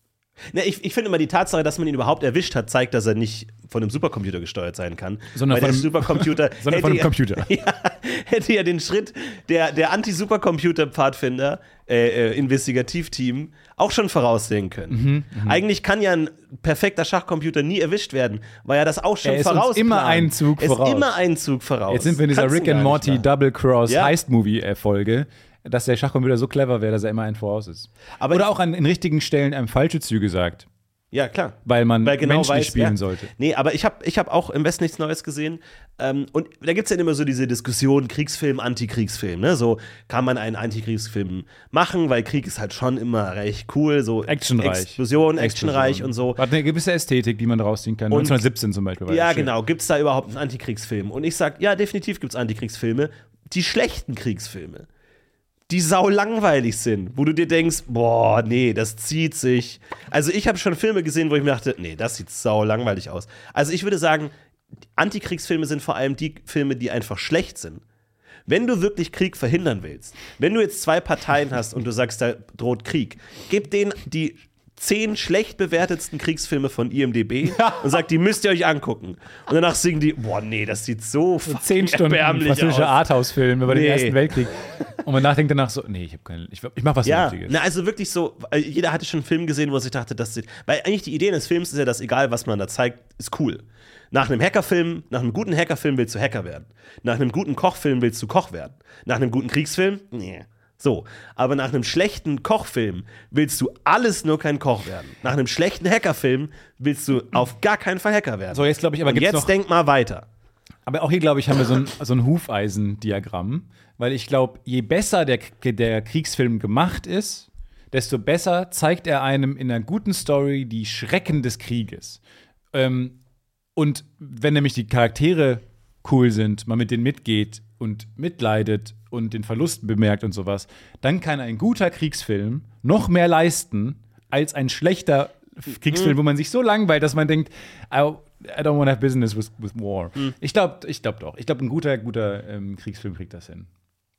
Na, ich, ich finde immer, die Tatsache, dass man ihn überhaupt erwischt hat, zeigt, dass er nicht von einem Supercomputer gesteuert sein kann. Sondern Weil von der einem- Supercomputer sondern von einem ja, Computer. Ja, hätte ja den Schritt der, der Anti-Supercomputer-Pfadfinder, äh, äh, Investigativteam, auch schon voraussehen können. Mhm, Eigentlich kann ja ein perfekter Schachcomputer nie erwischt werden, weil er das auch schon Er ist uns vorausplant. immer einen Zug Er ist voraus. immer einen Zug voraus. Jetzt sind wir in dieser Kannst du Rick and gar Morty nicht machen. Double Cross Ja. Heist Movie Folge, dass der Schachcomputer so clever wäre, dass er immer einen voraus ist. Aber Oder ich- auch an in richtigen Stellen einem falsche Züge sagt, Ja, klar. weil man Weil genau menschlich weiß, spielen ja. sollte. Nee, aber ich habe ich hab auch im Westen nichts Neues gesehen. Ähm, und da gibt es ja immer so diese Diskussion, Kriegsfilm, Antikriegsfilm. Ne? So, kann man einen Antikriegsfilm machen, weil Krieg ist halt schon immer recht cool. So Actionreich. Explosion, actionreich und so. Hat eine gewisse Ästhetik, die man daraus ziehen kann. Und- neunzehnhundertsiebzehn zum Beispiel. war Ja, das schön. genau. Gibt es da überhaupt einen Antikriegsfilm? Und ich sag, ja, definitiv gibt es Antikriegsfilme. Die schlechten Kriegsfilme, die sau langweilig sind, wo du dir denkst, boah, nee, das zieht sich. Also ich habe schon Filme gesehen, wo ich mir dachte, nee, das sieht sau langweilig aus. Also ich würde sagen, Antikriegsfilme sind vor allem die Filme, die einfach schlecht sind. Wenn du wirklich Krieg verhindern willst, wenn du jetzt zwei Parteien hast und du sagst, da droht Krieg, gib denen die zehn schlecht bewertetsten Kriegsfilme von I M D B und sag, die müsst ihr euch angucken. Und danach singen die, boah, nee, das sieht so fucking Zehn Stunden erbärmlich französischer aus. Arthouse-Film über Nee. den Ersten Weltkrieg. Und man nachdenkt danach so, nee, ich habe keinen, ich, ich mach was Ja, Vernünftiges. na, also wirklich so, weil jeder hatte schon einen Film gesehen, wo sich dachte, das sieht, weil eigentlich die Idee des Films ist ja, dass egal, was man da zeigt, ist cool. Nach einem Hackerfilm, nach einem guten Hackerfilm willst du Hacker werden. Nach einem guten Kochfilm willst du Koch werden. Nach einem guten Kriegsfilm, nee. So, aber nach einem schlechten Kochfilm willst du alles nur kein Koch werden. Nach einem schlechten Hackerfilm willst du auf gar keinen Fall Hacker werden. So, jetzt glaube ich, aber Und gibt's jetzt noch, denk mal weiter. aber auch hier, glaube ich, haben wir so ein, so ein Hufeisendiagramm, weil ich glaube, je besser der, der Kriegsfilm gemacht ist, desto besser zeigt er einem in einer guten Story die Schrecken des Krieges. Ähm, und wenn nämlich die Charaktere cool sind, man mit denen mitgeht und mitleidet und den Verlust bemerkt und sowas, dann kann ein guter Kriegsfilm noch mehr leisten als ein schlechter Kriegsfilm, wo man sich so langweilt, dass man denkt, I, I don't want to have business with, with war. Ich glaube ich glaub doch. Ich glaube, ein guter, guter ähm, Kriegsfilm kriegt das hin.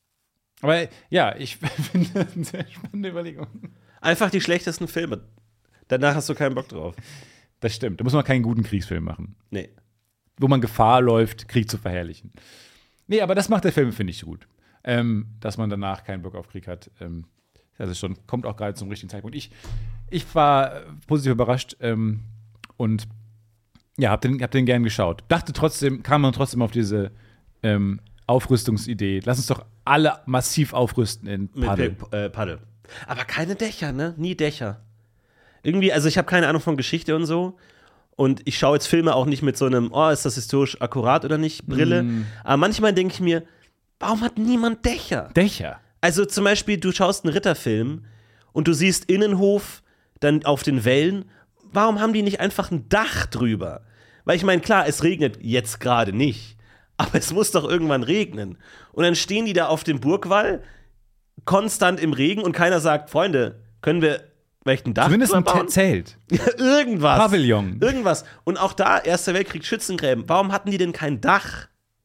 Aber ja, ich finde das eine sehr spannende Überlegung. Einfach die schlechtesten Filme. Danach hast du keinen Bock drauf. Das stimmt. Da muss man keinen guten Kriegsfilm machen, Nee. wo man Gefahr läuft, Krieg zu verherrlichen. Nee, aber das macht der Film, finde ich, gut. Ähm, dass man danach keinen Bock auf Krieg hat. Ähm, das ist schon, kommt auch gerade zum richtigen Zeitpunkt. Ich, ich war äh, positiv überrascht ähm, und ja, hab den, hab den gern geschaut. Dachte trotzdem, kam man trotzdem auf diese ähm, Aufrüstungsidee. Lass uns doch alle massiv aufrüsten in Mit Paddel. P- äh, Paddel. Aber keine Dächer, ne? Nie Dächer. Irgendwie, also ich habe keine Ahnung von Geschichte und so. Und ich schaue jetzt Filme auch nicht mit so einem, oh, ist das historisch akkurat oder nicht, Brille. Mm. Aber manchmal denke ich mir, warum hat niemand Dächer? Dächer. Also zum Beispiel, du schaust einen Ritterfilm und du siehst Innenhof, dann auf den Wellen. Warum haben die nicht einfach ein Dach drüber? Weil ich meine, klar, es regnet jetzt gerade nicht. Aber es muss doch irgendwann regnen. Und dann stehen die da auf dem Burgwall, konstant im Regen und keiner sagt, Freunde, können wir vielleicht ein Dach Zumindest ein drüber bauen? Zelt. Ja, irgendwas. Pavillon. Irgendwas. Und auch da, Erster Weltkrieg, Schützengräben. Warum hatten die denn kein Dach?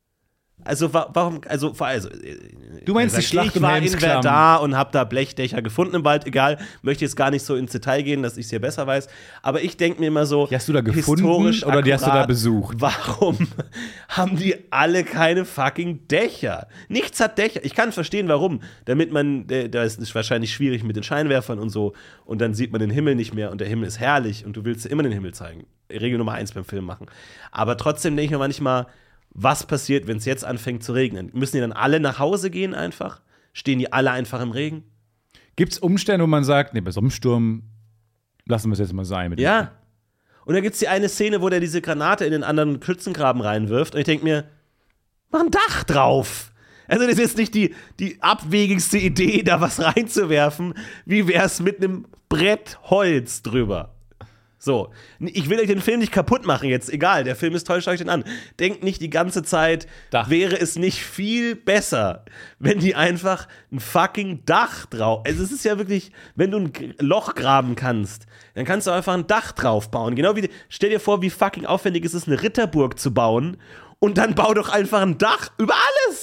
Also, wa warum, also, vor- also äh, Du meinst die ich Schlacht um war in Helmsklamm. Verdun und hab da Blechdächer gefunden im Wald, egal, möchte jetzt gar nicht so ins Detail gehen, dass ich es hier besser weiß, aber ich denke mir immer so, Die hast du da gefunden historisch oder die hast du da akkurat, besucht? Warum haben die alle keine fucking Dächer? Nichts hat Dächer. Ich kann verstehen, warum. Damit man, äh, da ist es wahrscheinlich schwierig mit den Scheinwerfern und so und dann sieht man den Himmel nicht mehr und der Himmel ist herrlich und du willst immer den Himmel zeigen. Regel Nummer eins beim Film machen. Aber trotzdem denke ich mir manchmal, was passiert, wenn es jetzt anfängt zu regnen? Müssen die dann alle nach Hause gehen einfach? Stehen die alle einfach im Regen? Gibt es Umstände, wo man sagt, nee, bei so einem Sturm lassen wir es jetzt mal sein mit dem Ja. Und da gibt es die eine Szene, wo der diese Granate in den anderen Schützengraben reinwirft und ich denke mir, mach ein Dach drauf. Also das ist nicht die, die abwegigste Idee, da was reinzuwerfen. Wie wär's mit einem Brett Holz drüber? So, ich will euch den Film nicht kaputt machen jetzt, egal, der Film ist toll, schaut euch den an. Denkt nicht die ganze Zeit, Dach. wäre es nicht viel besser, wenn die einfach ein fucking Dach drauf. Also es ist ja wirklich, wenn du ein G- Loch graben kannst, dann kannst du einfach ein Dach drauf bauen. Genau wie, stell dir vor, wie fucking aufwendig es ist, eine Ritterburg zu bauen und dann bau doch einfach ein Dach über alles.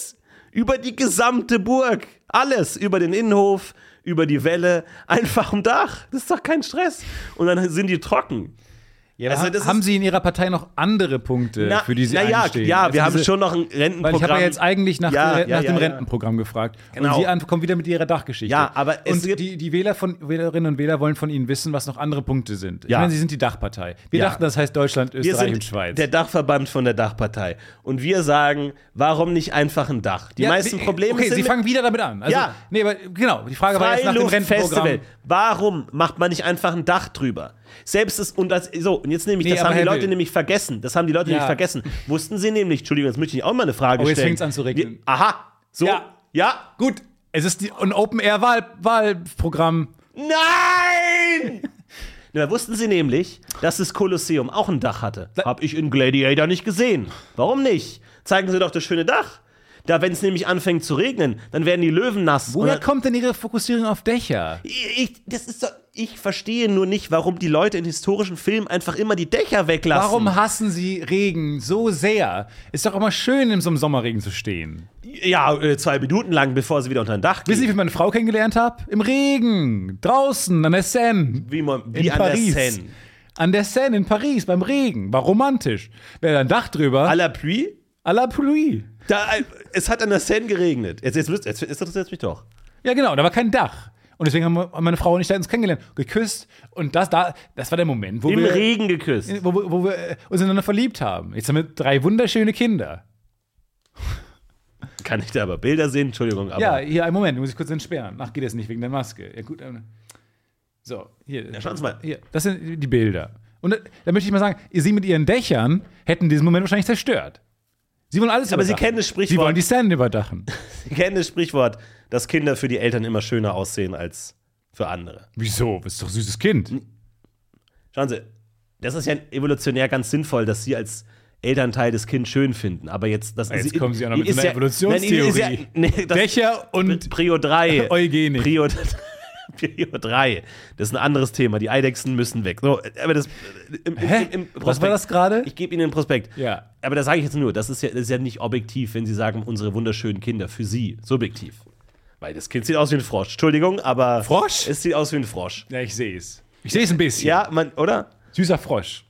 Über die gesamte Burg. Alles. Über den Innenhof, über die Wälle, einfach am Dach. Das ist doch kein Stress. Und dann sind die trocken. Ja, Also, also, das haben ist- Sie in Ihrer Partei noch andere Punkte, Na, für die Sie na ja, einstehen? ja, Also wir haben diese- schon noch ein Weil Rentenprogramm. ich habe ja jetzt eigentlich nach, Ja, der, ja, nach ja, dem ja. Rentenprogramm gefragt. Genau. Und Sie an- kommen wieder mit Ihrer Dachgeschichte. Ja, aber es und gibt- die, die Wähler von, Wählerinnen und Wähler wollen von Ihnen wissen, was noch andere Punkte sind. Ich Ja. meine, Sie sind die Dachpartei. Wir Ja. dachten, das heißt Deutschland, Wir Österreich sind und Schweiz. der Dachverband von der Dachpartei. Und wir sagen, warum nicht einfach ein Dach? Die Ja, meisten wie- Probleme okay, sind Sie mit fangen wieder damit an. Also, Ja. Nee, aber genau, die Frage war jetzt nach dem Rentenprogramm. Freiluftfestival. Warum macht man nicht einfach ein Dach drüber? Selbst das, und das, so, und jetzt nämlich, Nee, das aber haben die Herr Leute Will- nämlich vergessen. Das haben die Leute Ja. nämlich vergessen. Wussten sie nämlich, Entschuldigung, jetzt möchte ich auch mal eine Frage Oh, jetzt stellen. fängt's an zu regnen. Wir, aha, so, Ja. ja. Gut, es ist die, ein Open-Air-Wahlprogramm. Nein! Na, wussten sie nämlich, dass das Kolosseum auch ein Dach hatte. Hab ich in Gladiator nicht gesehen. Warum nicht? Zeigen sie doch das schöne Dach. Da, wenn es nämlich anfängt zu regnen, dann werden die Löwen nass. Woher Und dann- kommt denn Ihre Fokussierung auf Dächer? ich, das ist doch, ich verstehe nur nicht, warum die Leute in historischen Filmen einfach immer die Dächer weglassen. Warum hassen Sie Regen so sehr? Ist doch immer schön, in so einem Sommerregen zu stehen. Ja, äh, zwei Minuten lang, bevor sie wieder unter ein Dach Wissen Sie, gehen. wie ich meine Frau kennengelernt habe? Im Regen, draußen, an der Seine. Wie, man, wie in an Paris. der Seine. An der Seine in Paris, beim Regen. War romantisch. Wäre da ein Dach drüber. À la pluie? à la pluie. Da, äh, es hat an der Seine geregnet. Jetzt, jetzt, jetzt, jetzt, jetzt interessiert mich doch. Ja, genau, da war kein Dach. Und deswegen haben wir- haben meine Frau und ich da uns kennengelernt, geküsst. Und das, da, das war der Moment, wo Im wir, Regen geküsst. wo, wo, wo wir äh, uns ineinander verliebt haben. Jetzt haben wir drei wunderschöne Kinder. Kann ich da aber Bilder sehen? Entschuldigung, aber. Ja, hier, einen Moment, muss ich kurz entsperren. Ach, geht das nicht wegen der Maske. Ja, gut. ähm, So, hier. Ja, schauen Sie mal. Hier, das sind die Bilder. Und da, da möchte ich mal sagen, Sie mit Ihren Dächern hätten diesen Moment wahrscheinlich zerstört. Sie wollen alles Aber Sie überdachen. kennen das Sie Sprichwort. wollen die Seine überdachen. Sie kennen das Sprichwort, dass Kinder für die Eltern immer schöner aussehen als für andere. Wieso? Das ist doch ein süßes Kind. Schauen Sie, das ist ja evolutionär ganz sinnvoll, dass Sie als Elternteil das Kind schön finden. Aber jetzt, das Jetzt ist, kommen Sie auch noch mit ist so einer ja- Evolutionstheorie. Nein, ist ja, nee, das, Dächer und Prio drei. Eugenik. Prio, Prio drei. Das ist ein anderes Thema. Die Eidechsen müssen weg. So, aber das, im, im, Hä? im, im Was war das gerade? Ich gebe Ihnen den Prospekt. Ja. Aber das sage ich jetzt nur. Das ist, ja, das ist ja nicht objektiv, wenn Sie sagen, unsere wunderschönen Kinder. Für Sie. Subjektiv. Weil das Kind sieht aus wie ein Frosch. Entschuldigung, aber. Frosch? Es sieht aus wie ein Frosch. Ja, ich sehe es. Ich sehe es ein bisschen. Ja, man, oder? Süßer Frosch.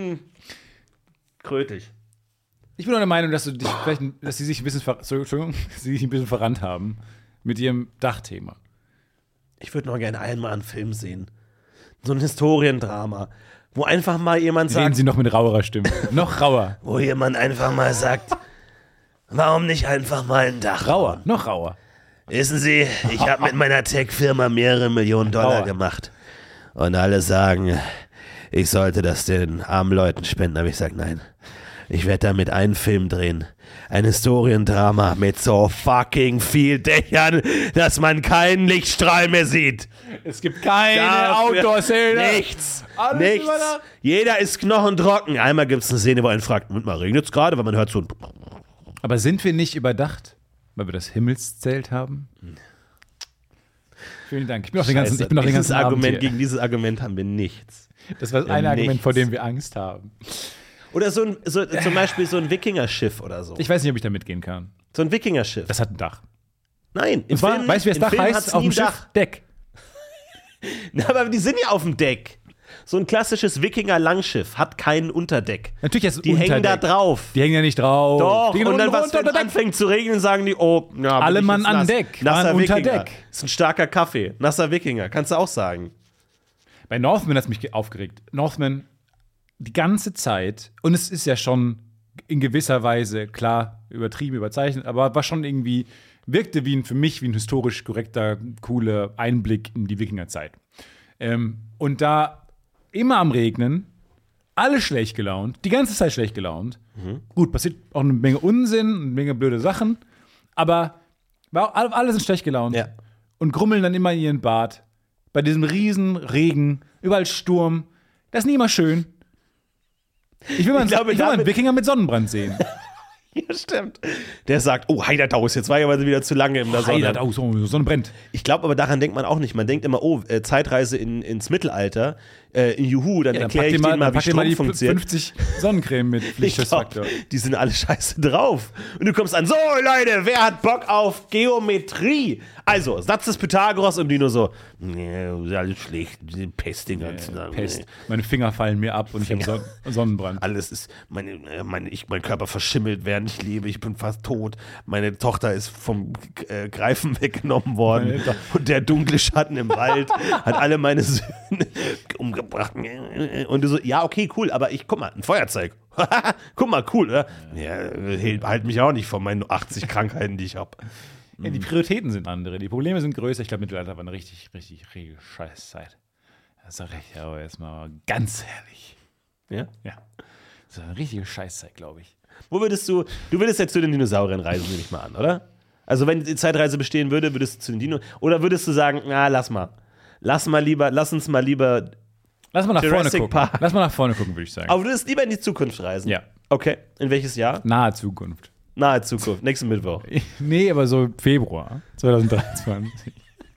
Krötig. Ich bin nur der Meinung, dass, du dich vielleicht, dass sie sich ein bisschen, ver Entschuldigung, sie sich ein bisschen verrannt haben mit ihrem Dachthema. Ich würde noch gerne einmal einen Film sehen. So ein Historiendrama. Wo einfach mal jemand Reden sagt. sie noch mit rauerer Stimme. noch rauer. Wo jemand einfach mal sagt. Warum nicht einfach mal ein Dach? Rauer. Noch rauer. Wissen Sie, ich habe mit meiner Tech-Firma mehrere Millionen Dollar Rauer. gemacht. Und alle sagen, ich sollte das den armen Leuten spenden. Aber ich sage, nein. Ich werde damit einen Film drehen. Ein Historiendrama mit so fucking viel Dächern, dass man keinen Lichtstrahl mehr sieht. Es gibt keine Dafür Outdoor-Szene. Nichts. Alles nichts. über Nacht. Jeder ist knochentrocken. Einmal gibt es eine Szene, wo einen fragt, Moment mal, regnet es gerade? Weil man hört so ein. Aber sind wir nicht überdacht, weil wir das Himmelszelt haben? Vielen Dank. Ich bin noch den ganzen, ich bin noch den dieses ganzen Abend Argument, hier. gegen dieses Argument haben wir nichts. Das war das Ja, eine Argument, nichts. vor dem wir Angst haben. Oder so ein, so, zum Beispiel so ein Wikingerschiff oder so. Ich weiß nicht, ob ich da mitgehen kann. So ein Wikingerschiff. Das hat ein Dach. Nein, im Und zwar, Film, weißt du, wie das im Dach Film heißt? hat's Auf nie dem ein Schiff? Deck. Na, aber die sind ja auf dem Deck. So ein klassisches Wikinger-Langschiff hat kein Unterdeck. Natürlich ist es Die hängen da Unterdeck. drauf. Die hängen ja nicht drauf. Doch, die gehen und dann, unten was, runter wenn es unter Deck. anfängt zu regnen, sagen die, oh, ja, bin Alle ich Mann jetzt an nass. Deck, Nasser waren unter Wikinger. Deck. Ist ein starker Kaffee. Nasser Wikinger, kannst du auch sagen. Bei Northman hat es mich ge- aufgeregt. Northman die ganze Zeit, und es ist ja schon in gewisser Weise, klar, übertrieben, überzeichnet, aber war schon irgendwie, wirkte wie ein, für mich wie ein historisch korrekter, cooler Einblick in die Wikingerzeit. Ähm, und da immer am Regnen, alle schlecht gelaunt, die ganze Zeit schlecht gelaunt. Gut, passiert auch eine Menge Unsinn, eine Menge blöde Sachen, aber war, alle sind schlecht gelaunt Ja. und grummeln dann immer in ihren Bart. Bei diesem riesen Regen, überall Sturm. Das ist nie immer schön. Ich will mal, Ich glaube, ich will mal einen damit- Wikinger mit Sonnenbrand sehen. Ja, stimmt. Der sagt, oh, Heiderdaus, jetzt war ich aber wieder zu lange in der Sonne. Heiderdaus, oh, die Sonne brennt. Ich glaube aber, daran denkt man auch nicht. Man denkt immer, oh, äh, Zeitreise in, ins Mittelalter, äh, juhu, dann Ja, dann erkläre pack ich dir denen mal, wie pack dir mal Strom die funktioniert. fünfzig Sonnencreme mit Ich glaub, Pflichtschutzfaktor. die sind alle scheiße drauf. Und du kommst an, so Leute, wer hat Bock auf Geometrie? Also, Satz des Pythagoras und die nur so, nee, ist alles schlecht, die Pest den ganzen Tag. Pest. Nee. Meine Finger fallen mir ab und ich habe Son Sonnenbrand. Alles ist, meine, äh, meine, ich, mein Körper verschimmelt, während ich lebe, ich bin fast tot. Meine Tochter ist vom äh, Greifen weggenommen worden Meine To- und der dunkle Schatten im Wald hat alle meine Söhne umgebracht. Und du so, ja, okay, cool, aber ich, guck mal, ein Feuerzeug. Guck mal, cool, oder? Ja, hält halt mich auch nicht von meinen achtzig Krankheiten, die ich habe. Ja, die Prioritäten sind andere, die Probleme sind größer. Ich glaube, Mittelalter war eine richtig, richtig rege Scheißzeit. Das ist doch recht, aber jetzt mal ganz ehrlich. Ja? Ja. Das ist eine richtige Scheißzeit, glaube ich. Wo würdest du, du würdest jetzt zu den Dinosauriern reisen, nehme ich mal an, oder? Also wenn die Zeitreise bestehen würde, würdest du zu den Dino, oder würdest du sagen, na, lass mal. Lass mal lieber, lass uns mal lieber, Lass mal nach Jurassic vorne gucken. Park. Lass mal nach vorne gucken, würde ich sagen. aber du würdest lieber in die Zukunft reisen. Ja. Okay, in welches Jahr? Nahe Zukunft. Nahe Zukunft, nächsten Mittwoch. Nee, aber so Februar zwanzig dreiundzwanzig.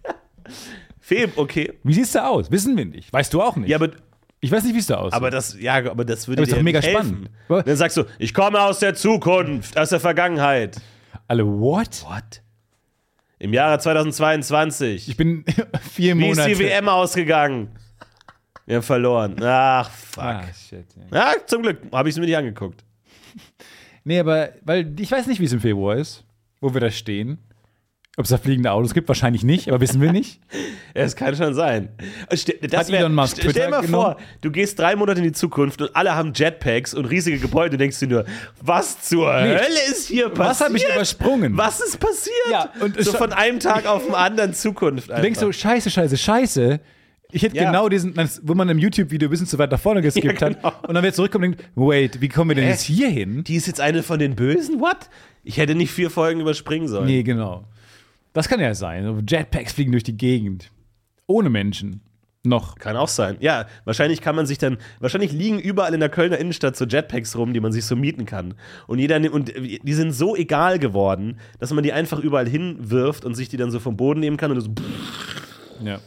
Feb, okay. Wie siehst du aus? Wissen wir nicht. Weißt du auch nicht. Ja, aber, ich weiß nicht, wie es da aussieht. aber das, ja, aber das würde Aber ist dir doch mega nicht helfen. spannend. Dann sagst du, ich komme aus der Zukunft, aus der Vergangenheit. Alle, what? What? Im Jahre zweitausendzweiundzwanzig. Ich bin vier Wie ist Monate. die W M ausgegangen? Wir haben verloren. Ach, fuck. Ah, shit. Ja. Ja, zum Glück habe ich es mir nicht angeguckt. Nee, aber, weil ich weiß nicht, wie es im Februar ist, wo wir da stehen. Ob es da fliegende Autos gibt, wahrscheinlich nicht, aber wissen wir nicht. Ja, es kann schon sein. Ste das Hat wär, Elon Musk st stell Twitter dir mal genommen? vor, du gehst drei Monate in die Zukunft und alle haben Jetpacks und riesige Gebäude und denkst dir nur, was zur Nee. Hölle ist hier passiert? Was habe ich übersprungen? Was ist passiert? Ja, und so es- von einem Tag auf den anderen Zukunft einfach. Du denkst so, scheiße, scheiße, scheiße. Ich hätte Ja. genau diesen, das- wo man im YouTube-Video ein bisschen zu weit nach vorne geskippt Ja, genau. hat. Und dann wird zurückkommen und denkt, wait, wie kommen wir denn Hä? jetzt hier hin? Die ist jetzt eine von den Bösen? What? Ich hätte nicht vier Folgen überspringen sollen. Nee, genau. Das kann ja sein. So Jetpacks fliegen durch die Gegend. Ohne Menschen. Noch. Kann auch sein. Ja, wahrscheinlich kann man sich dann, wahrscheinlich liegen überall in der Kölner Innenstadt so Jetpacks rum, die man sich so mieten kann. Und jeder nimmt, und die sind so egal geworden, dass man die einfach überall hinwirft und sich die dann so vom Boden nehmen kann und so. Ja.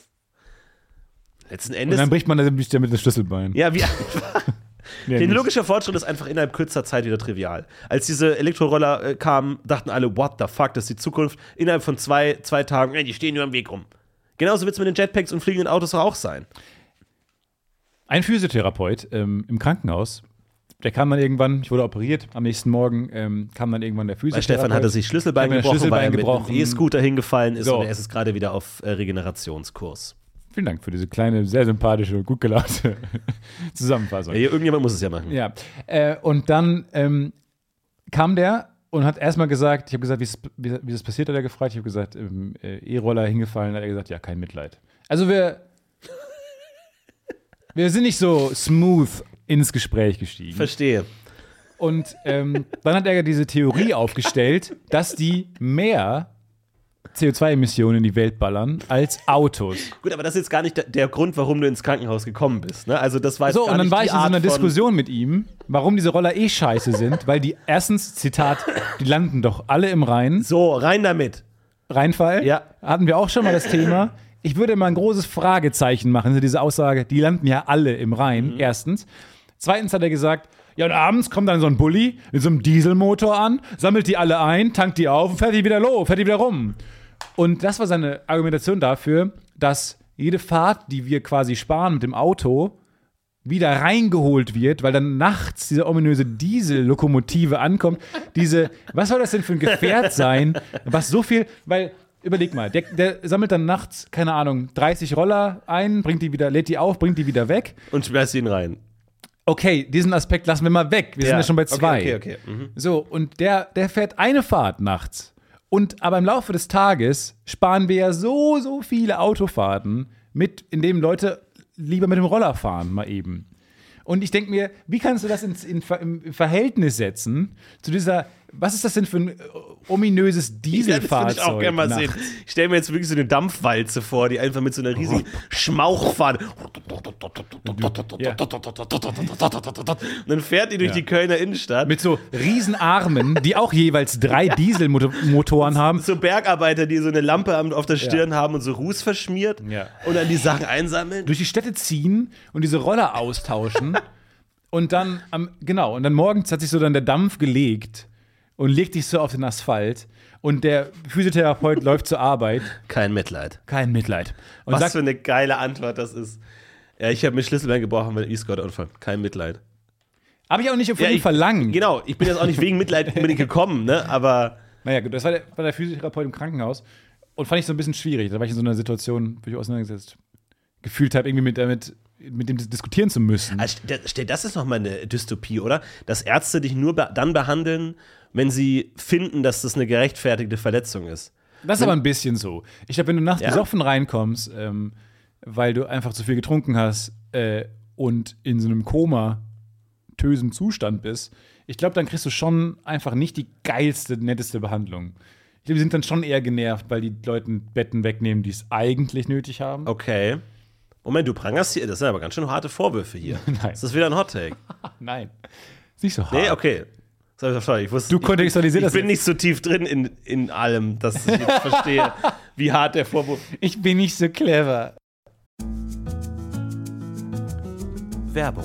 Letzten Und Endes. dann bricht man nämlich damit das Schlüsselbein. Ja, wie einfach. Nee, Technologischer Fortschritt ist einfach innerhalb kürzer Zeit wieder trivial. Als diese Elektroroller äh, kamen, dachten alle, what the fuck, das ist die Zukunft. Innerhalb von zwei, zwei Tagen, ey, die stehen nur am Weg rum. Genauso wird es mit den Jetpacks und fliegenden Autos auch sein. Ein Physiotherapeut ähm, im Krankenhaus, der kam dann irgendwann, ich wurde operiert, am nächsten Morgen ähm, kam dann irgendwann der Bei Physiotherapeut. Stefan hatte sich Schlüsselbein Ich hab mir gebrochen, Schlüsselbein weil er mit gebrochen. einem E-Scooter hingefallen ist So. und er ist jetzt gerade wieder auf äh, Regenerationskurs. Vielen Dank für diese kleine, sehr sympathische, gut gelaunte Zusammenfassung. Ja, hier, irgendjemand muss es ja machen. Ja, äh, und dann ähm, kam der und hat erstmal gesagt, ich habe gesagt, wie ist wie, wie das passiert, hat er gefragt. Ich habe gesagt, im äh, E-Roller hingefallen, hat er gesagt, ja, kein Mitleid. Also wir, wir sind nicht so smooth ins Gespräch gestiegen. Verstehe. Und ähm, dann hat er diese Theorie aufgestellt, dass die mehr C O zwei Emissionen in die Welt ballern als Autos. Gut, aber das ist jetzt gar nicht der, der Grund, warum du ins Krankenhaus gekommen bist. Ne? Also das war jetzt So, gar und dann nicht war die ich in so Art einer von- Diskussion mit ihm, warum diese Roller eh scheiße sind, weil die erstens, Zitat, die landen doch alle im Rhein. So, rein damit. Rheinfall. Ja. Hatten wir auch schon mal das Thema. Ich würde mal ein großes Fragezeichen machen, diese Aussage, die landen ja alle im Rhein, erstens. Zweitens hat er gesagt, ja, und abends kommt dann so ein Bulli mit so einem Dieselmotor an, sammelt die alle ein, tankt die auf und fährt die wieder los, fährt die wieder rum. Und das war seine Argumentation dafür, dass jede Fahrt, die wir quasi sparen mit dem Auto, wieder reingeholt wird, weil dann nachts diese ominöse Diesellokomotive ankommt. Diese, was soll das denn für ein Gefährt sein, was so viel, weil, überleg mal, der, der sammelt dann nachts, keine Ahnung, dreißig Roller ein, bringt die wieder, lädt die auf, bringt die wieder weg. Und schmeißt ihn rein. Okay, diesen Aspekt lassen wir mal weg. Wir sind ja schon bei zwei. Okay, okay, okay. Mhm. So, und der, der fährt eine Fahrt nachts. Und aber im Laufe des Tages sparen wir ja so, so viele Autofahrten mit, in denen Leute lieber mit dem Roller fahren, mal eben. Und ich denke mir, wie kannst du das ins, in, im Verhältnis setzen zu dieser Was ist das denn für ein äh, ominöses Dieselfahrzeug? Das würde ich auch gerne mal nach- sehen. Ich stelle mir jetzt wirklich so eine Dampfwalze vor, die einfach mit so einer riesigen Schmauch fahren. Ja. Und dann fährt die durch Ja. die Kölner Innenstadt. Mit so Riesenarmen, die auch jeweils drei Dieselmotoren haben. so Bergarbeiter, die so eine Lampe am- auf der Stirn haben und so Ruß verschmiert Ja. und dann die Sachen einsammeln. Durch die Städte ziehen und diese Roller austauschen. Und dann, am, genau, und dann morgens hat sich so dann der Dampf gelegt und legt dich so auf den Asphalt. Und der Physiotherapeut läuft zur Arbeit. Kein Mitleid. Kein Mitleid. Und Was sagt, für eine geile Antwort das ist. Ja, ich habe mir Schlüsselbein gebrochen beim E-Scooter-Unfall. Kein Mitleid. habe ich auch nicht von Ja, ihm ich- verlangt. Genau, ich bin jetzt auch nicht wegen Mitleid unbedingt gekommen, ne? Aber Naja, gut, das war der, war der Physiotherapeut im Krankenhaus. Und fand ich so ein bisschen schwierig. Da war ich in so einer Situation, wo ich auseinandergesetzt gefühlt habe, irgendwie mit, damit, mit dem diskutieren zu müssen. also, st- das ist noch mal eine Dystopie, oder? Dass Ärzte dich nur be- dann behandeln, wenn sie finden, dass das eine gerechtfertigte Verletzung ist. Das ist aber ein bisschen so. Ich glaube, wenn du nachts Ja? besoffen reinkommst, ähm, weil du einfach zu viel getrunken hast äh, und in so einem komatösen Zustand bist, ich glaube, dann kriegst du schon einfach nicht die geilste, netteste Behandlung. Ich glaube, die sind dann schon eher genervt, weil die Leuten Betten wegnehmen, die es eigentlich nötig haben. Okay. Moment, du prangerst hier, das sind aber ganz schön harte Vorwürfe hier. Nein. Ist das wieder ein Hottake? Nein. Ist nicht so hart. Nee, okay. Das hab ich verstanden. Ich wusste, Du kontextualisierst ich, das ich bin jetzt. nicht so tief drin in, in allem, dass ich jetzt verstehe, wie hart der Vorwurf ist. Ich bin nicht so clever. Werbung.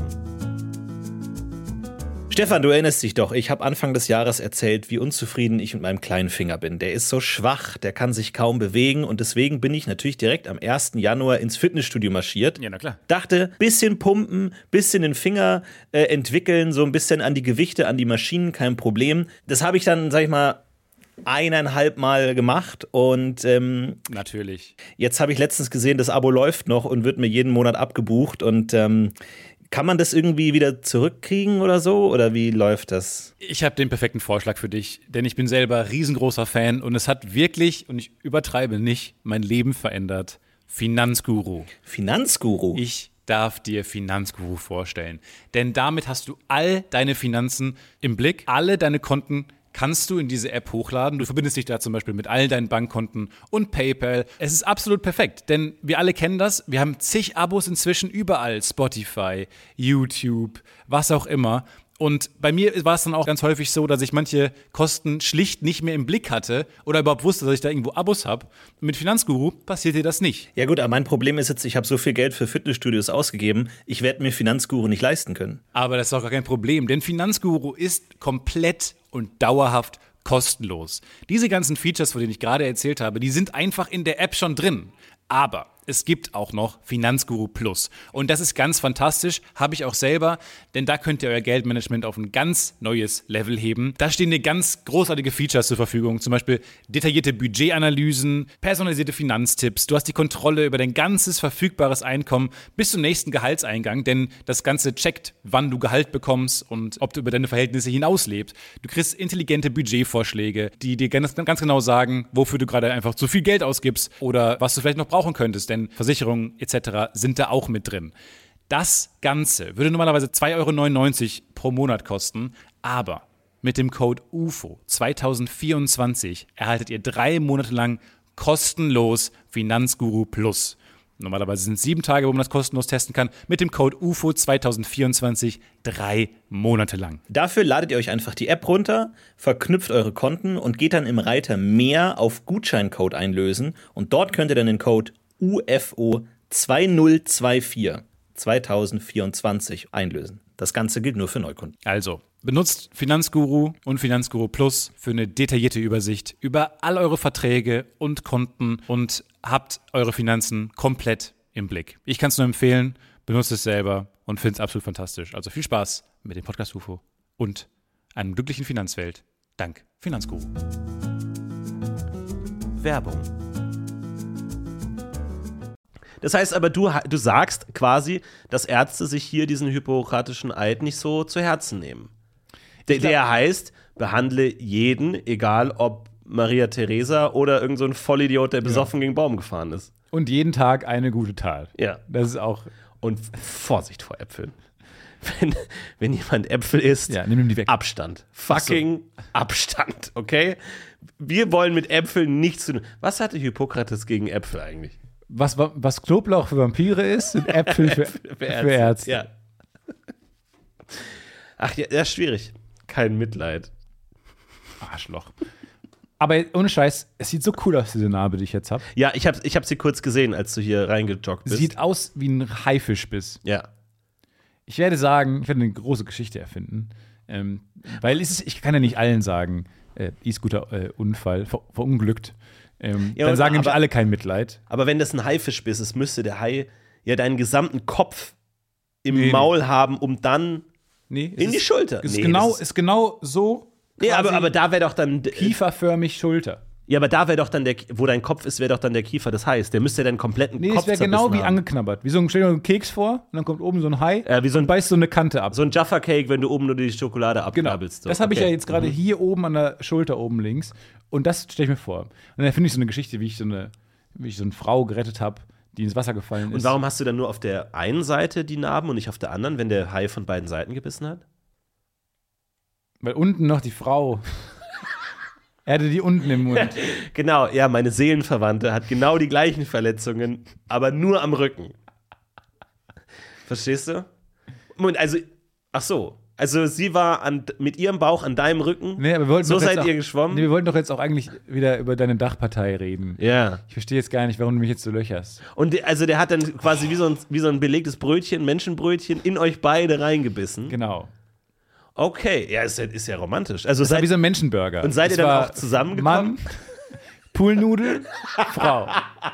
Stefan, du erinnerst dich doch, ich habe Anfang des Jahres erzählt, wie unzufrieden ich mit meinem kleinen Finger bin. Der ist so schwach, der kann sich kaum bewegen und deswegen bin ich natürlich direkt am ersten Januar ins Fitnessstudio marschiert. Ja, na klar. Dachte, bisschen pumpen, bisschen den Finger äh, entwickeln, so ein bisschen an die Gewichte, an die Maschinen, kein Problem. Das habe ich dann, sag ich mal, eineinhalb Mal gemacht und ähm, Natürlich. jetzt habe ich letztens gesehen, das Abo läuft noch und wird mir jeden Monat abgebucht und ähm, kann man das irgendwie wieder zurückkriegen oder so? Oder wie läuft das? Ich habe den perfekten Vorschlag für dich, denn ich bin selber riesengroßer Fan und es hat wirklich, und ich übertreibe nicht, mein Leben verändert. Finanzguru. Finanzguru? Ich darf dir Finanzguru vorstellen, denn damit hast du all deine Finanzen im Blick, alle deine Konten kannst du in diese App hochladen. Du verbindest dich da zum Beispiel mit all deinen Bankkonten und PayPal. Es ist absolut perfekt, denn wir alle kennen das. Wir haben zig Abos inzwischen überall. Spotify, YouTube, was auch immer. Und bei mir war es dann auch ganz häufig so, dass ich manche Kosten schlicht nicht mehr im Blick hatte oder überhaupt wusste, dass ich da irgendwo Abos habe. Mit Finanzguru passiert dir das nicht. Ja gut, aber mein Problem ist jetzt, ich habe so viel Geld für Fitnessstudios ausgegeben, ich werde mir Finanzguru nicht leisten können. Aber das ist auch gar kein Problem, denn Finanzguru ist komplett und dauerhaft kostenlos. Diese ganzen Features, von denen ich gerade erzählt habe, die sind einfach in der App schon drin. Aber es gibt auch noch Finanzguru Plus. Und das ist ganz fantastisch, habe ich auch selber, denn da könnt ihr euer Geldmanagement auf ein ganz neues Level heben. Da stehen dir ganz großartige Features zur Verfügung, zum Beispiel detaillierte Budgetanalysen, personalisierte Finanztipps. Du hast die Kontrolle über dein ganzes verfügbares Einkommen bis zum nächsten Gehaltseingang, denn das Ganze checkt, wann du Gehalt bekommst und ob du über deine Verhältnisse hinaus lebst. Du kriegst intelligente Budgetvorschläge, die dir ganz, ganz genau sagen, wofür du gerade einfach zu viel Geld ausgibst oder was du vielleicht noch brauchen könntest, denn Versicherungen et cetera sind da auch mit drin. Das Ganze würde normalerweise zwei Euro neunundneunzig pro Monat kosten, aber mit dem Code U F O zwanzig vierundzwanzig erhaltet ihr drei Monate lang kostenlos Finanzguru Plus. Normalerweise sind es sieben Tage, wo man das kostenlos testen kann. Mit dem Code U F O zwanzig vierundzwanzig drei Monate lang. Dafür ladet ihr euch einfach die App runter, verknüpft eure Konten und geht dann im Reiter Mehr auf Gutscheincode einlösen und dort könnt ihr dann den Code U F O zwanzig vierundzwanzig zwanzig vierundzwanzig einlösen. Das Ganze gilt nur für Neukunden. Also, benutzt Finanzguru und Finanzguru Plus für eine detaillierte Übersicht über all eure Verträge und Konten und habt eure Finanzen komplett im Blick. Ich kann es nur empfehlen, benutzt es selber und finde es absolut fantastisch. Also viel Spaß mit dem Podcast U F O und einem glücklichen Finanzwelt. Dank Finanzguru. Werbung. Das heißt aber, du, du sagst quasi, dass Ärzte sich hier diesen hippokratischen Eid nicht so zu Herzen nehmen. Der, der heißt, behandle jeden, egal ob Maria Theresa oder irgend so ein Vollidiot, der besoffen gegen einen Baum gefahren ist. Und jeden Tag eine gute Tat. Ja. Das ist auch. Und Vorsicht vor Äpfeln. wenn, wenn jemand Äpfel isst, Ja, nimm ihm die weg. Abstand. Fucking Abstand, okay? Wir wollen mit Äpfeln nichts zu tun. Was hatte Hippokrates gegen Äpfel eigentlich? Was, was Knoblauch für Vampire ist, sind Äpfel für, für Ärzte. Ja. Ach ja, das ist schwierig. Kein Mitleid. Arschloch. Aber ohne Scheiß, es sieht so cool aus, diese Narbe, die ich jetzt habe. Ja, ich habe ich hab sie kurz gesehen, als du hier reingejoggt bist. Sieht aus wie ein Haifischbiss. Ja. Ich werde sagen, ich werde eine große Geschichte erfinden. Ähm, weil es ist, ich kann ja nicht allen sagen, äh, E-Scooter äh, Unfall, ver verunglückt. Ähm, Ja, dann sagen aber- nämlich alle kein Mitleid. Aber wenn das ein Haifischbiss ist, müsste der Hai ja deinen gesamten Kopf im Nee, Maul haben, um dann Nee, es in die ist, Schulter. Ist, Nee, genau, das ist- ist genau so. Nee, aber, quasi aber da wäre doch dann. kieferförmig Schulter. Ja, aber da wäre doch dann der, wo dein Kopf ist, wäre doch dann der Kiefer des Hais. Der müsste ja deinen kompletten Nee, Kopf es wäre genau zerbissen wie haben. angeknabbert. Wie so ein, stell dir mal einen Keks vor und dann kommt oben so ein Hai Äh, wie so ein- und beißt so eine Kante ab. So ein Jaffa-Cake, wenn du oben nur die Schokolade Genau. abknabbelst. So. Das habe ich Okay. ja jetzt gerade hier oben an der Schulter oben links. Und das stelle ich mir vor. Und dann finde ich so eine Geschichte, wie ich so eine, wie ich so eine Frau gerettet habe, die ins Wasser gefallen ist. Und warum hast du dann nur auf der einen Seite die Narben und nicht auf der anderen, wenn der Hai von beiden Seiten gebissen hat? Weil unten noch die Frau. Er hatte die unten im Mund. Genau, ja, meine Seelenverwandte hat genau die gleichen Verletzungen, aber nur am Rücken. Verstehst du? Moment, also, ach so. Also sie war an, mit ihrem Bauch an deinem Rücken. Nee, aber wir wollten So doch jetzt seid auch, ihr geschwommen? Nee, wir wollten doch jetzt auch eigentlich wieder über deine Dachpartei reden. Ja. Ich verstehe jetzt gar nicht, warum du mich jetzt so löcherst. Und der, also der hat dann quasi wie so, ein, wie so ein belegtes Brötchen, Menschenbrötchen, in euch beide reingebissen. Genau. Okay, ja, ist ja, ist ja romantisch. Also Das war seid, wie so ein Menschenburger. und seid Das ihr dann war auch zusammengekommen? Mann, Poolnudel, Frau.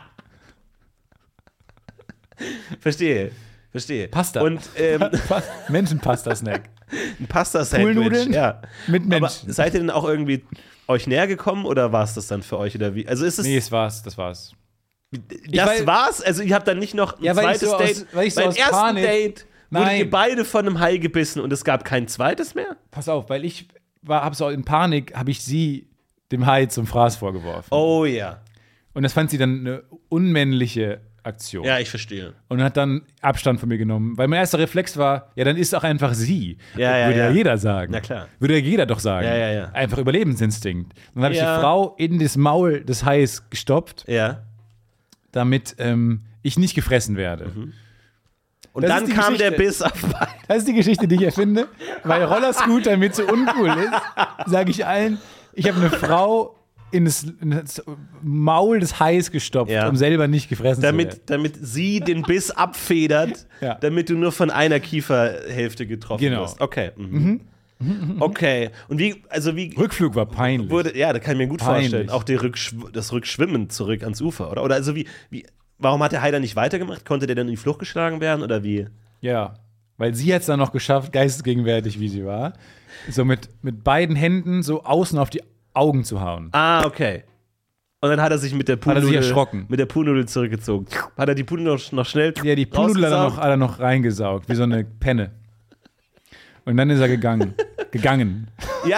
verstehe, verstehe. Pasta. Und ähm, Menschenpasta-Snack. ein Pasta-Sandwich. Poolnudeln Ja. mit Aber Mensch. seid ihr denn auch irgendwie euch näher gekommen oder war es das dann für euch? Oder wie? Also ist es. Nee, es war's, das war's. das weil- war's? Also ihr habt dann nicht noch ein Ja, weil ich zweites so aus- Date. weil ich so Beim aus ersten Panik- Date wurdet Nein. ihr beide von einem Hai gebissen und es gab kein zweites mehr? Pass auf, weil ich war, hab's auch in Panik, habe ich sie dem Hai zum Fraß vorgeworfen. Oh ja. Und das fand sie dann eine unmännliche Aktion. Ja, ich verstehe. Und hat dann Abstand von mir genommen. Weil mein erster Reflex war, ja, dann ist auch einfach sie. Ja, ja, Würde ja, ja. jeder sagen. Na klar. Würde ja jeder doch sagen. Ja, ja, ja. Einfach Überlebensinstinkt. Und dann habe ich Ja. die Frau in das Maul des Hais gestopft, Ja. damit ähm, ich nicht gefressen werde. Und Das dann ist die kam der Geschichte. Biss auf beide. Das ist die Geschichte, die ich erfinde. Weil Rollerscooter mit so uncool ist, sage ich allen, ich habe eine Frau in das, in das Maul des Hais gestopft, Ja. um selber nicht gefressen zu werden. Damit, damit sie den Biss abfedert, Ja. damit du nur von einer Kieferhälfte getroffen Genau. wirst. Okay. Mhm. Okay. Und wie, also wie Rückflug war peinlich. wurde, ja, da kann ich mir gut Peinlich. vorstellen. Auch der Rückschw das Rückschwimmen zurück ans Ufer, oder? Oder also wie, wie, warum hat der Hai dann nicht weitergemacht? Konnte der dann in die Flucht geschlagen werden oder wie? Ja, weil sie hat es dann noch geschafft, geistesgegenwärtig wie sie war, so mit, mit beiden Händen so außen auf die Augen zu hauen. Ah, okay. Und dann hat er sich mit der er sich Pudnudel erschrocken. mit der Pudnudel zurückgezogen. Hat er die Pudnudel noch, noch schnell Ja, die Pudel hat er noch, rausgesaugt? hat er noch reingesaugt, wie so eine Penne. Und dann ist er gegangen. gegangen. Ja,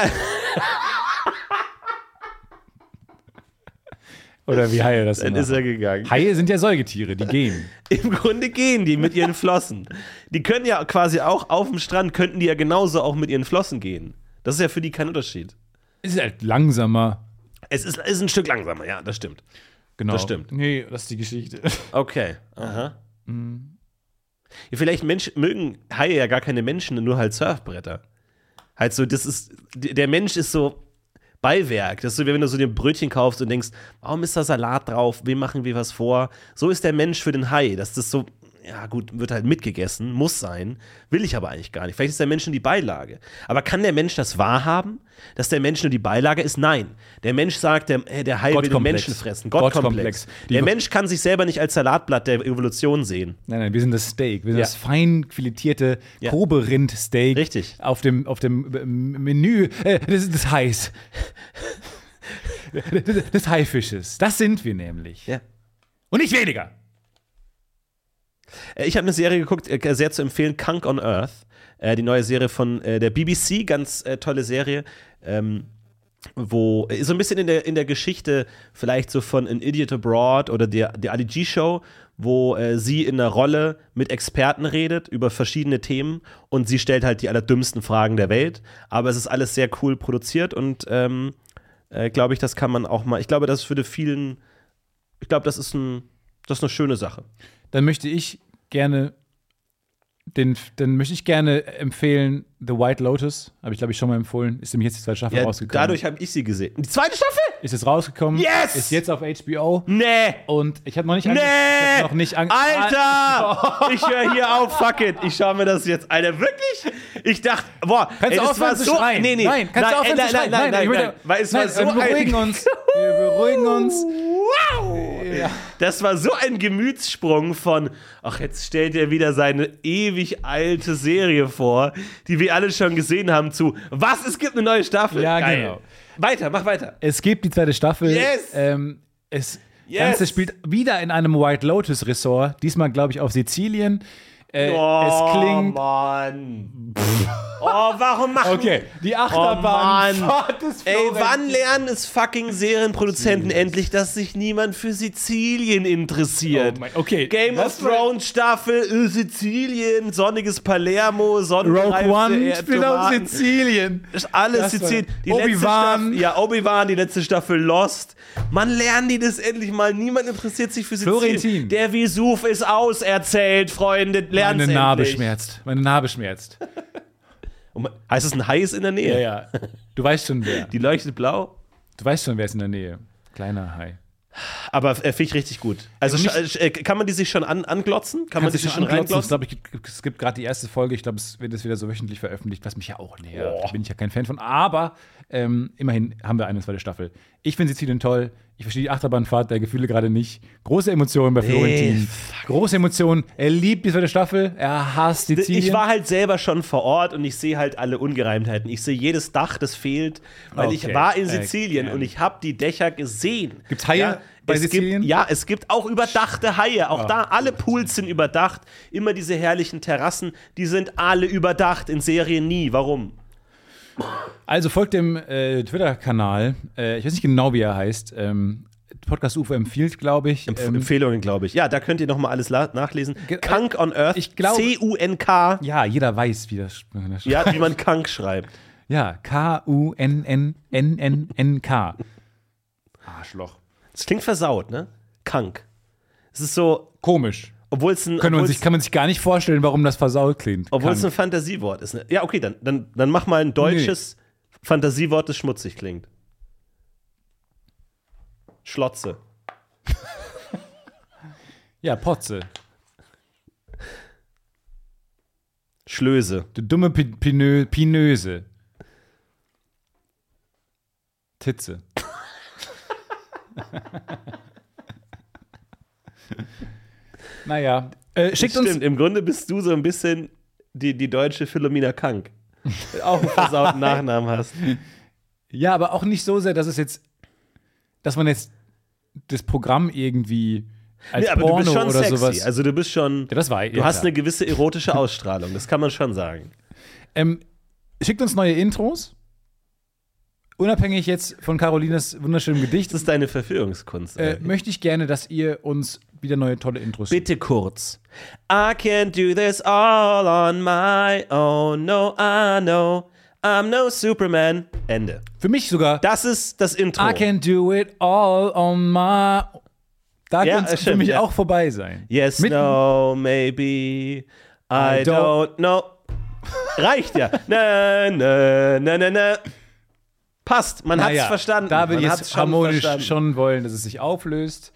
Oder wie Haie das dann immer. ist er gegangen. Haie sind ja Säugetiere, die gehen. Im Grunde gehen die mit ihren Flossen. Die können ja quasi auch auf dem Strand, könnten die ja genauso auch mit ihren Flossen gehen. Das ist ja für die kein Unterschied. Ist halt langsamer. Es ist, ist ein Stück langsamer, ja, das stimmt. Genau. Das stimmt. Nee, das ist die Geschichte. Okay. Aha. Ja, vielleicht Mensch, mögen Haie ja gar keine Menschen, nur halt Surfbretter. Halt so, das ist, der Mensch ist so Beiwerk. Das ist so, wie wenn du so dir ein Brötchen kaufst und denkst, warum ist da Salat drauf? Wem machen wir was vor? So ist der Mensch für den Hai. Dass das so, ja gut, wird halt mitgegessen, muss sein. Will ich aber eigentlich gar nicht. Vielleicht ist der Mensch nur die Beilage. Aber kann der Mensch das wahrhaben? Dass der Mensch nur die Beilage ist? Nein. Der Mensch sagt, der, äh, der Hai will den Gottkomplex. Menschen fressen. Gottkomplex. Gottkomplex. Die- Der Mensch kann sich selber nicht als Salatblatt der Evolution sehen. Nein, nein, wir sind das Steak. Wir sind Ja. das fein filetierte Ja. Kobe-Rind-Steak. Richtig. Auf dem, auf dem äh, Menü äh, des, des Hais. des, des Haifisches. Das sind wir nämlich. Ja. Und nicht weniger. Äh, Ich habe eine Serie geguckt, äh, sehr zu empfehlen, Kunk on Earth. Äh, die neue Serie von äh, der B B C, ganz äh, tolle Serie. Ähm, wo so ein bisschen in der, in der Geschichte vielleicht so von An Idiot Abroad oder der, der Ali G-Show, wo äh, sie in einer Rolle mit Experten redet über verschiedene Themen und sie stellt halt die allerdümmsten Fragen der Welt. Aber es ist alles sehr cool produziert und ähm, äh, glaube ich, das kann man auch mal, ich glaube, das ist für die vielen, ich glaube, das ist ein, das ist eine schöne Sache. Dann möchte ich gerne Den, dann möchte ich gerne empfehlen The White Lotus. Habe ich, glaube ich, schon mal empfohlen. Ist nämlich jetzt die zweite Staffel Ja, rausgekommen. dadurch habe ich sie gesehen. Die zweite Staffel? Ist jetzt rausgekommen. Yes! Ist jetzt auf H B O. Nee! Und ich habe noch nicht Nee! ich hab noch nicht ange- Alter! Ich höre hier auf, fuck it. Ich schaue mir das jetzt. Alter, wirklich? Ich dachte, boah, Kannst ey, du das aufhören war zu so. schreien? Nee, nee. Nein, kannst du nein, aufhören nein, zu schreien? nein, nein, nein, ich nein, möchte- Weil es war nein, so wir beruhigen ein, uns. Wir beruhigen uns. Wow! Ja. Das war so ein Gemütssprung von, ach, jetzt stellt er wieder seine ewig alte Serie vor, die wir alle schon gesehen haben, zu, was, es gibt eine neue Staffel? Ja, Geil. genau. Weiter, mach weiter. Es gibt die zweite Staffel. Yes! Ähm, es Yes! Ganze spielt wieder in einem White Lotus Resort. Diesmal, glaube ich, auf Sizilien. Äh, oh, es klingt. Mann. Oh, warum machen Okay, die Achterbahn. Oh, Mann. Ey, wann lernen es fucking Serienproduzenten endlich, dass sich niemand für Sizilien interessiert? Oh mein- okay, Game of das war- Thrones Staffel, äh, Sizilien, sonniges Palermo, Rogue sonnengereifte One spielt auf Tomaten. Sizilien. Ist alles Das war- Sizilien. Die letzte Obi-Wan. Staffel, ja, Obi-Wan, die letzte Staffel Lost. Mann, lernen die das endlich mal. Niemand interessiert sich für Sizilien. Florentin. Der Vesuv ist auserzählt, Freunde. Lern's Meine endlich. Narbe schmerzt. Meine Narbe schmerzt. Und heißt es, ein Hai ist in der Nähe? Ja, ja. Du weißt schon, wer. Die leuchtet blau. Du weißt schon, wer ist in der Nähe. Kleiner Hai. Aber äh, finde ich richtig gut. Also Ja, sch- äh, kann man die sich schon an anglotzen? Kann man die sich schon anglotzen. Ich reinglotzen? glaube, ich, es gibt gerade die erste Folge. Ich glaube, es wird jetzt wieder so wöchentlich veröffentlicht, was mich ja auch nähert. Da bin ich ja kein Fan von. Aber ähm, immerhin haben wir eine zweite Staffel. Ich finde Sizilien toll. Ich verstehe die Achterbahnfahrt der Gefühle gerade nicht. Große Emotionen bei Florentin. Große Emotionen. Er liebt die zweite Staffel. Er hasst Sizilien. Ich war halt selber schon vor Ort und ich sehe halt alle Ungereimtheiten. Ich sehe jedes Dach, das fehlt, weil Okay. ich war in Sizilien Okay. und ich habe die Dächer gesehen. Gibt's Haie bei es Sizilien? Gibt, ja, es gibt auch überdachte Haie. Auch Oh. da, alle Pools sind überdacht. Immer diese herrlichen Terrassen, die sind alle überdacht. In Serien nie. Warum? Also folgt dem äh, Twitter-Kanal. Äh, ich weiß nicht genau, wie er heißt. Ähm, Podcast U F O empfiehlt, glaube ich. Empf Ähm, Empfehlungen, glaube ich. Ja, da könnt ihr noch mal alles la- nachlesen. Ge- Kunk on Earth. Ich glaube- C U N K. ja, jeder weiß, wie das. Ja, wie man Kunk schreibt. Ja, K U N N N N N K. Arschloch. Das klingt versaut, ne? Kunk. Es ist so, Komisch. obwohl es ein, Können man obwohl's- sich, kann man sich gar nicht vorstellen, warum das versaut klingt. obwohl es Kann. ein Fantasiewort ist. Ne? Ja, okay, dann, dann, dann mach mal ein deutsches Fantasiewort, das schmutzig klingt. Schlotze. Ja, Potze. Schlöse. Du dumme Pi Pinö Pinöse. Titze. Naja, äh, schickt uns. Stimmt, im Grunde bist du so ein bisschen die, die deutsche Philomena Kunk. Auch einen versauten Nachnamen hast. Ja, aber auch nicht so sehr, dass es jetzt, dass man jetzt das Programm irgendwie als Nee, aber Porno du bist schon oder sexy. sowas. Also du bist schon, Ja, das war- du ja, hast klar. eine gewisse erotische Ausstrahlung, das kann man schon sagen. Ähm, schickt uns neue Intros. Unabhängig jetzt von Carolinas wunderschönem Gedicht, Das ist deine Verführungskunst. äh, ey. möchte ich gerne, dass ihr uns wieder neue tolle Intros schickt. Bitte kurz. I can't do this all on my own. No, I know. I'm no Superman. Ende. Für mich sogar. Das ist das Intro. I can do it all on my. Da Ja, kann es für stimmt, mich ja. auch vorbei sein. Yes, Mitten- no, maybe. I, I don't don't- know. Reicht ja. Na, na, na, na, na. Passt, man hat's Naja, verstanden. Da will man ich hat's jetzt schon harmonisch verstanden. schon wollen, dass es sich auflöst.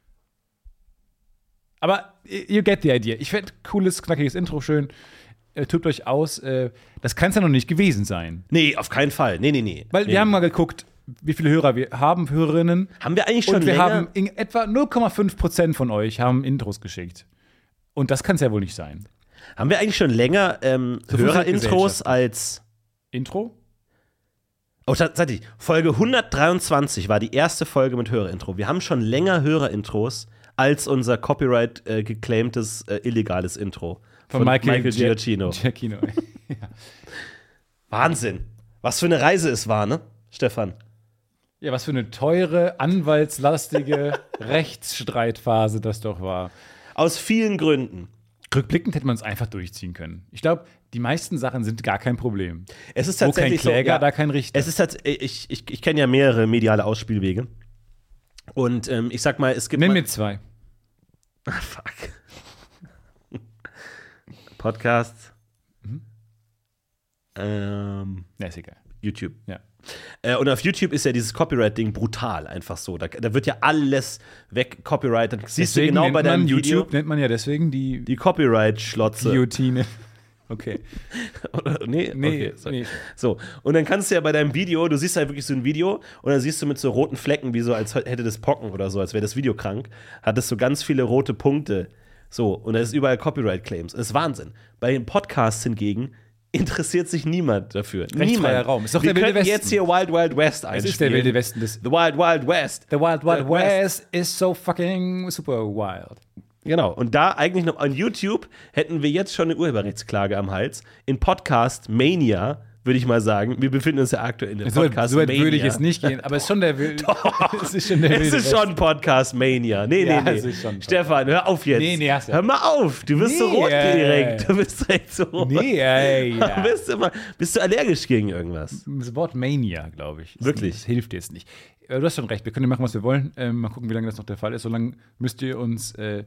Aber you get the idea. Ich fände cooles, knackiges Intro schön. Äh, Tobt euch aus. Äh, das kann es ja noch nicht gewesen sein. Nee, auf keinen Fall. Nee, nee, nee. Weil nee. wir haben mal geguckt, wie viele Hörer wir haben, Hörerinnen. Haben wir eigentlich schon Und wir länger? haben in etwa null Komma fünf Prozent von euch haben Intros geschickt. Und das kann es ja wohl nicht sein. Haben wir eigentlich schon länger ähm, So Hörerintros Gesellschaft. als. Intro? Oh, tatsächlich. Folge hundertdreiundzwanzig war die erste Folge mit Hörerintro. Wir haben schon länger Hörerintros als unser Copyright äh, geclaimtes äh, illegales Intro Von, Michael, Giacchino. Giacchino. Wahnsinn. Was für eine Reise es war, ne, Stefan? Ja, was für eine teure, anwaltslastige Rechtsstreitphase das doch war. Aus vielen Gründen. Rückblickend hätte man es einfach durchziehen können. Ich glaube, die meisten Sachen sind gar kein Problem. Es ist Wo kein tatsächlich Kläger, so, ja, da kein Richter. Es ist tats- ich ich, ich kenne ja mehrere mediale Ausspielwege. Und ähm, ich sag mal, es gibt. Nenn mal- mir zwei. Ah, fuck. Podcasts. Mhm. Ähm, Ja, ist egal. YouTube. Ja. Äh, und auf YouTube ist ja dieses Copyright-Ding brutal, einfach so. Da, da wird ja alles weg copyrighted. Siehst Deswegen du genau nennt bei deinem man Video YouTube nennt man ja deswegen die, die Copyright-Schlotze. Guillotine. Okay. Oder- nee, Nee, okay, so. nee. So, und dann kannst du ja bei deinem Video, du siehst halt wirklich so ein Video und dann siehst du mit so roten Flecken, wie so, als hätte das Pocken oder so, als wäre das Video krank, hat es so ganz viele rote Punkte. So, und da ist überall Copyright-Claims. Das ist Wahnsinn. Bei den Podcasts hingegen interessiert sich niemand dafür. Rechtsfreier Niemand. Raum. Ist doch Wir der Wilde könnten Westen. jetzt hier Wild Wild West Es einspielen. ist der Wilde Westen des. The Wild Wild West. The Wild Wild The West. West is so fucking super wild. Genau. Und da eigentlich noch an YouTube hätten wir jetzt schon eine Urheberrechtsklage am Hals. In Podcast Mania, würde ich mal sagen. Wir befinden uns ja aktuell in der So weit, Podcast so weit Mania. würde ich jetzt nicht gehen, aber es ist schon der Wilde. Es ist schon der Es Wilde ist schon Podcast Mania. Nee, Ja, nee, es ist schon nee. Stefan, hör auf jetzt. Nee, nee, hast du- Hör mal auf. Du bist so Nee, rot ey. direkt. Du bist direkt so rot. Nee, ey, Du ja. bist, immer, bist du allergisch gegen irgendwas? Das Wort Mania, glaube ich. ist Wirklich? nicht- Das hilft jetzt nicht. Aber du hast schon recht, wir können ja machen, was wir wollen. Ähm, mal gucken, wie lange das noch der Fall ist. Solange müsst ihr uns äh,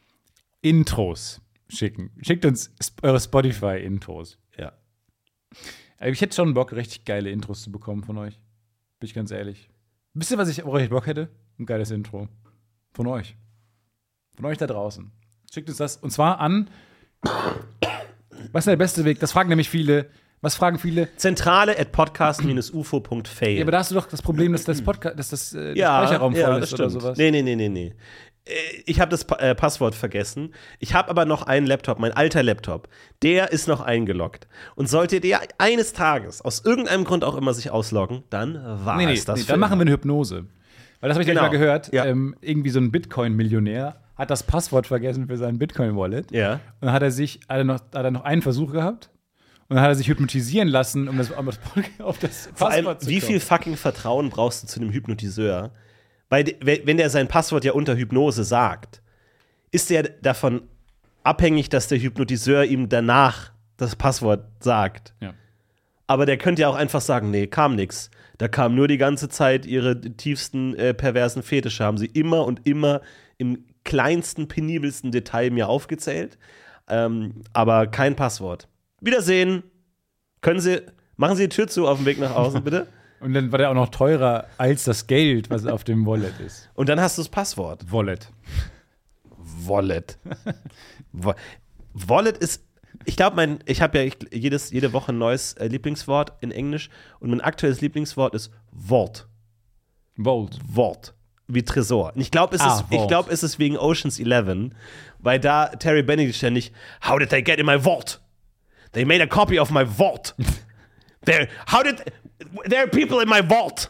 Intros schicken. Schickt uns sp- eure Spotify-Intros. Ja. Aber ich hätte schon Bock, richtig geile Intros zu bekommen von euch. Bin ich ganz ehrlich. Wisst ihr, was ich, worauf ich Bock hätte? Ein geiles Intro. Von euch. Von euch da draußen. Schickt uns das. Und zwar an. Was ist der beste Weg? Das fragen nämlich viele. Was fragen viele? Zentrale at podcast U F O punkt fail. Ja, aber da hast du doch das Problem, dass das Podcast, dass das äh, der Ja, Speicherraum voll ja, ist das oder stimmt. sowas. Nee, nee, nee, nee, nee. Äh, Ich habe das Pa- äh, Passwort vergessen. Ich habe aber noch einen Laptop, mein alter Laptop. Der ist noch eingeloggt. Und sollte der eines Tages aus irgendeinem Grund auch immer sich ausloggen, dann war Nee, nee, es das. nee für dann machen wir immer. eine Hypnose. Weil das habe ich Genau. nämlich mal gehört. Ja. Ähm, irgendwie so ein Bitcoin-Millionär hat das Passwort vergessen für sein Bitcoin-Wallet. Ja. Und dann hat er sich, hat er noch, hat er noch einen Versuch gehabt. Und dann hat er sich hypnotisieren lassen, um das, um das auf das Passwort Vor allem, zu wie kommen. viel fucking Vertrauen brauchst du zu einem Hypnotiseur? Weil, de- wenn wenn der sein Passwort ja unter Hypnose sagt, ist der davon abhängig, dass der Hypnotiseur ihm danach das Passwort sagt. Ja. Aber der könnte ja auch einfach sagen, nee, kam nix. Da kam nur die ganze Zeit ihre tiefsten äh, perversen Fetische, haben sie immer und immer im kleinsten, penibelsten Detail mir aufgezählt. Ähm, aber kein Passwort. Wiedersehen. Können Sie, machen Sie die Tür zu auf dem Weg nach außen, bitte? Und dann war der auch noch teurer als das Geld, was auf dem Wallet ist. Und dann hast du das Passwort. Wallet. Wallet. Wa- Wallet ist, ich glaube, mein, ich habe ja ich, jedes, jede Woche ein neues äh, Lieblingswort in Englisch und mein aktuelles Lieblingswort ist Vault. Vault. Wort. Wie Tresor. Und ich glaube, es, Ah, ist- ich Vault. glaub, es ist wegen Ocean's Eleven, weil da Terry Benedict ständig, how did they get in my vault? They made a copy of my vault. There, how did, there are people in my vault.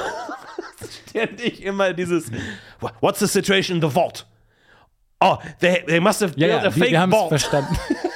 Ständig immer dieses, what's the situation in the vault? Oh, they, they must have Ja, built ja, a wir, fake wir haben es vault. verstanden.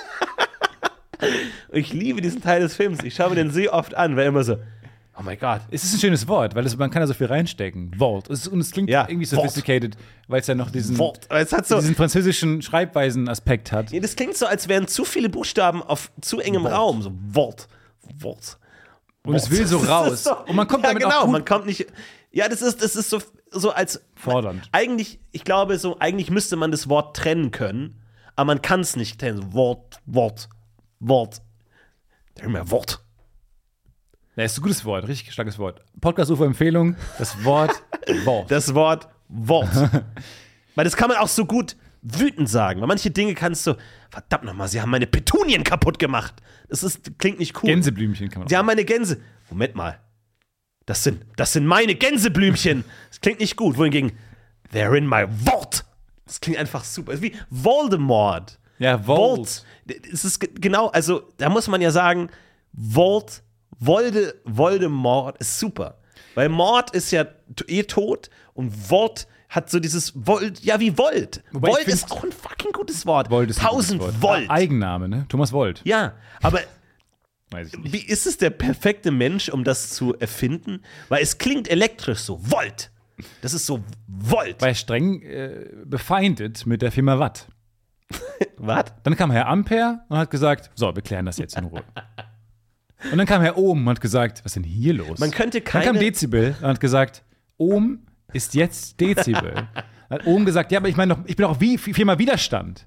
Ich liebe diesen Teil des Films. Ich schaue mir den sehr oft an, weil immer so, oh my God. Es ist ein schönes Wort, weil es, man kann da so viel reinstecken. Vault. Es ist, und es klingt Ja, irgendwie Vault. sophisticated, weil es ja noch diesen, Vault. Es hat so, diesen französischen Schreibweisen-Aspekt hat. Ja, das klingt so, als wären zu viele Buchstaben auf zu engem Raum. So Wort. Wort. Und es will so Das ist raus. so- Und man kommt ja, damit genau, auch gut man kommt nicht. Ja, das ist, das ist so, so als. fordernd. Eigentlich, ich glaube, so, eigentlich müsste man das Wort trennen können, aber man kann es nicht trennen. So Wort, Wort, Wort. Mehr Wort. Ja, ist ein gutes Wort, richtig starkes Wort. Podcast-U F O-Empfehlung, das Wort Wort. Das Wort Wort. Weil das kann man auch so gut wütend sagen. Weil manche Dinge kannst du, verdammt nochmal, sie haben meine Petunien kaputt gemacht. Das ist, klingt nicht cool. Gänseblümchen kann man Sie auch. haben meine Gänse. Moment mal. Das sind, das sind meine Gänseblümchen. Das klingt nicht gut. Wohingegen, they're in my vault. Das klingt einfach super. Das ist wie Voldemort. Ja, Vault. Es ist ge- genau, also da muss man ja sagen, Vault, Volde, Voldemort ist super. Weil Mord ist ja t- eh tot und Volt hat so dieses Volt, ja wie Volt. Wobei ich Volt find- ist auch ein fucking gutes Wort. Volt ist ein Tausend gutes Wort. Volt. Ah, Eigenname, ne? Thomas Volt. Ja, aber Weiß ich nicht. Wie ist es der perfekte Mensch, um das zu erfinden? Weil es klingt elektrisch so. Volt. Das ist so Volt. War er streng äh, befeindet mit der Firma Watt. Was? Dann kam Herr Ampere und hat gesagt, so, wir klären das jetzt in Ruhe. Und dann kam Herr Ohm und hat gesagt, was ist denn hier los? Man könnte keine- Dann kam Dezibel und hat gesagt, Ohm ist jetzt Dezibel. Dann hat Ohm gesagt, ja, aber ich meine doch, ich bin doch wie Firma Widerstand.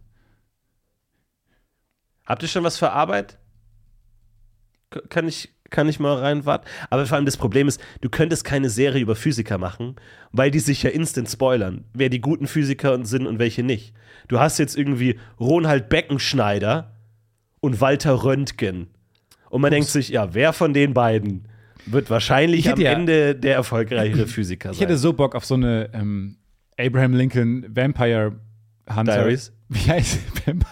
Habt ihr schon was für Arbeit? K- Kann ich, kann ich mal rein warten? Aber vor allem das Problem ist, du könntest keine Serie über Physiker machen, weil die sich ja instant spoilern, wer die guten Physiker sind und welche nicht. Du hast jetzt irgendwie Ronald Beckenschneider und Walter Röntgen. Und man denkt sich, ja, wer von den beiden wird wahrscheinlich Ich hätte am ja- Ende der erfolgreichere Physiker Ich sein? hätte so Bock auf so eine ähm, Abraham Lincoln Vampire Hunter. Diaries? Wie heißt Vampire?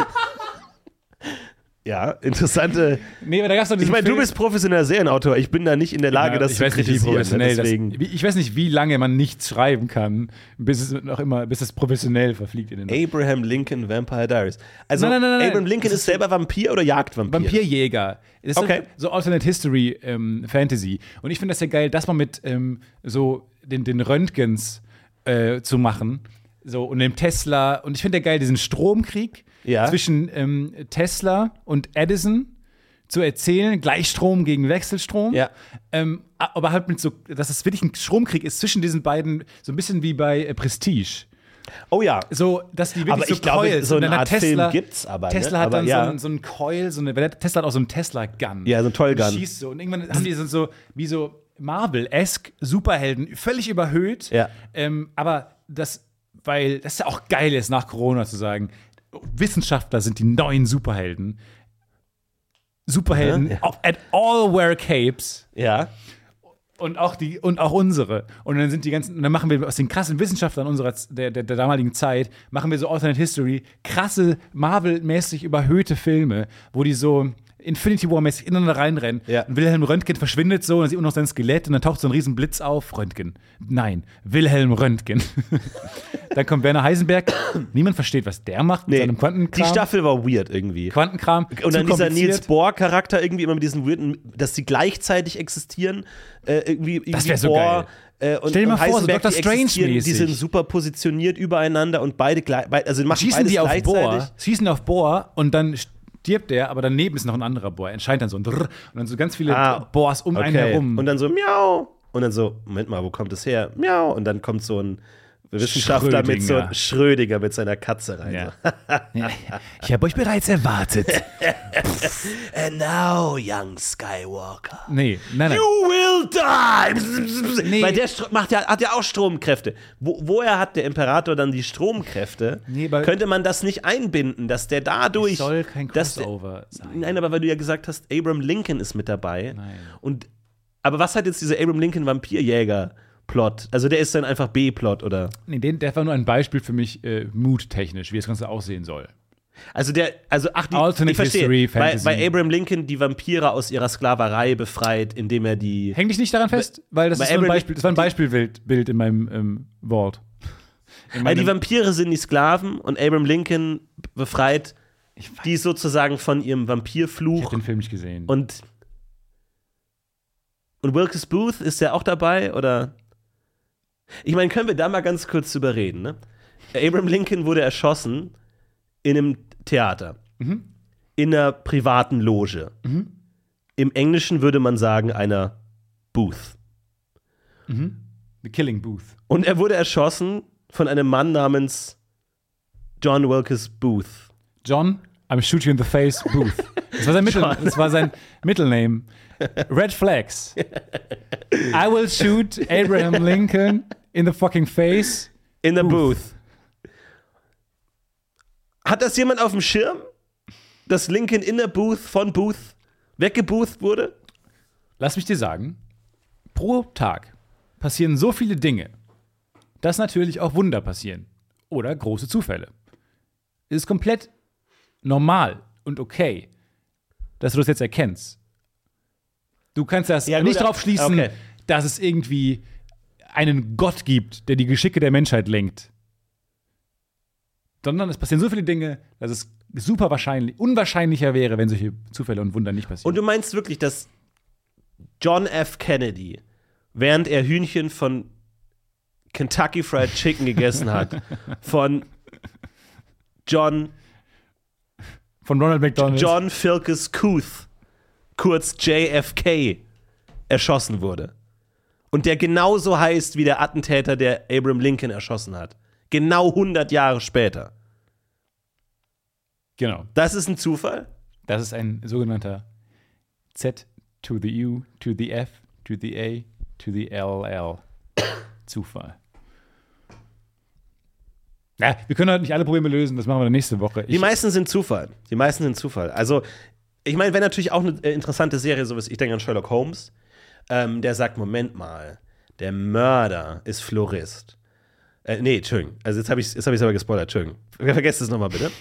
Ja, interessante. Nee, aber da gab's doch Ich diesen meine, du Film- bist professioneller Serienautor. Ich bin da nicht in der Lage, Ja, das ich zu weiß nicht, wie kritisieren. professionell ne? das, Deswegen. wie, ich weiß nicht, wie lange man nichts schreiben kann, bis es noch immer, bis es professionell verfliegt in den Abraham Lincoln Vampire Diaries. Also, Nein, nein, nein, nein. Abraham Lincoln ist selber Vampir oder jagt Vampire? Vampirjäger. Das ist Okay. so Alternate History ähm, Fantasy. Und ich finde das ja geil, das mal mit ähm, so den, den Röntgens äh, zu machen. So, und dem Tesla. Und ich finde ja geil, diesen Stromkrieg Ja. zwischen ähm, Tesla und Edison zu erzählen. Gleichstrom gegen Wechselstrom. Ja. Ähm, aber halt mit so, dass es wirklich ein Stromkrieg ist zwischen diesen beiden, so ein bisschen wie bei äh, Prestige. Oh ja. So, dass die wirklich Aber so ich glaube, Coils so und eine dann hat Art Tesla, Film gibt's aber, ne? Tesla hat Aber dann ja. so einen so einen Coil, so eine, weil der Tesla hat auch so einen Tesla-Gun. Ja, so ein Tollgun. Und schießt so. Und irgendwann haben die so, so wie so Marvel-esque Superhelden, völlig überhöht. Ja. Ähm, aber das, weil das ja auch geil ist, nach Corona zu sagen, Wissenschaftler sind die neuen Superhelden. Superhelden Ja, ja. at all wear capes. Ja. Und auch die und auch unsere. Und dann sind die ganzen, und dann machen wir aus den krassen Wissenschaftlern unserer Z- der, der, der damaligen Zeit, machen wir so Alternate History, krasse Marvel-mäßig überhöhte Filme, wo die so Infinity War-mäßig ineinander reinrennen. Ja. Und Wilhelm Röntgen verschwindet so, und dann sieht man noch sein Skelett und dann taucht so ein riesen Blitz auf. Röntgen. Nein, Wilhelm Röntgen. Dann kommt Werner Heisenberg. Niemand versteht, was der macht mit Nee, seinem Quantenkram. die Staffel war weird irgendwie. Quantenkram. Und zu dann dieser kompliziert. Niels Bohr-Charakter irgendwie immer mit diesen weirden, dass sie gleichzeitig existieren. Äh, irgendwie, irgendwie Das wär so Bohr, Äh, und, Stell dir mal und vor, so Heisenberg, Doctor die existieren, Strange-mäßig. Die sind super positioniert übereinander und beide gleich, also machen Schießen beides die auf gleichzeitig. Bohr, schießen auf Bohr und dann stirbt der, aber daneben ist noch ein anderer Bohr. Entscheidet dann so ein Drrr, und dann so ganz viele Ah, Bohrs um einen Okay. herum. Und dann so, miau. Und dann so, Moment mal, wo kommt das her? Miau. Und dann kommt so ein Wissenschaftler mit so Schrödinger. Schrödinger mit seiner Katze rein. ja. So. Ja. Ich habe euch bereits erwartet. And now, young Skywalker. Nee, nein, nein. You will die! Nee. Weil der Stro- macht ja, hat ja auch Stromkräfte. Wo, woher hat der Imperator dann die Stromkräfte? Nee, weil- Könnte man das nicht einbinden, dass der dadurch. Es soll kein dass der- Crossover sein. Nein, aber weil du ja gesagt hast, Abraham Lincoln ist mit dabei. Nein. Und, aber was hat jetzt dieser Abraham Lincoln Vampirjäger-Plot? Also der ist dann einfach B-Plot, oder? Nee, den, der war nur ein Beispiel für mich, äh, mood-technisch, wie das Ganze aussehen soll. Also der, also ach, die, Alternate ich verstehe, History, weil, Fantasy. weil Abraham Lincoln die Vampire aus ihrer Sklaverei befreit, indem er die. Häng dich nicht daran fest, weil das, Bei ist nur ein Abraham- Beispiel, das war ein Beispielbild Bild in meinem ähm, Vault. In Weil die meinem- Vampire sind die Sklaven und Abraham Lincoln befreit die sozusagen von ihrem ich habe Vampirfluch. den Film nicht gesehen. Und, und Wilkes Booth ist ja auch dabei, oder? Ich meine, können wir da mal ganz kurz drüber reden, ne? Abraham Lincoln wurde erschossen in einem Theater. Mhm. In einer privaten Loge. Mhm. Im Englischen würde man sagen, einer Booth. The Killing Booth. Und er wurde erschossen von einem Mann namens John Wilkes Booth. John, I'm shoot you in the face, Booth. Das war sein, Mittel, John. das war sein Mittelname. Red Flags. I will shoot Abraham Lincoln in the fucking face. In the Booth. Booth. Hat das jemand auf dem Schirm? Dass Lincoln in der Booth von Booth weggebooth wurde? Lass mich dir sagen, pro Tag passieren so viele Dinge, dass natürlich auch Wunder passieren. Oder große Zufälle. Es ist komplett normal und okay, dass du das jetzt erkennst. Du kannst das Ja, gut, nicht darauf schließen, okay. dass es irgendwie einen Gott gibt, der die Geschicke der Menschheit lenkt. sondern es passieren so viele Dinge, dass es super wahrscheinlich, unwahrscheinlicher wäre, wenn solche Zufälle und Wunder nicht passieren. Und du meinst wirklich, dass John F. Kennedy, während er Hühnchen von Kentucky Fried Chicken gegessen hat, von John Von Ronald McDonald. John Philkes Booth, kurz J F K, erschossen wurde. Und der genauso heißt wie der Attentäter, der Abraham Lincoln erschossen hat. Genau hundert Jahre später. Genau. Das ist ein Zufall? Das ist ein sogenannter Z to the U, to the F, to the A, to the L L. Zufall. Ja, wir können heute nicht alle Probleme lösen, das machen wir dann nächste Woche. Die meisten sind Zufall. Die meisten sind Zufall. Also, ich meine, wäre natürlich auch eine äh, interessante Serie, sowas, ich denke an Sherlock Holmes, ähm, der sagt, Moment mal, der Mörder ist Florist. Äh, nee, Entschuldigung. Also jetzt habe ich es hab aber gespoilert, Entschuldigung. Vergesst es nochmal bitte.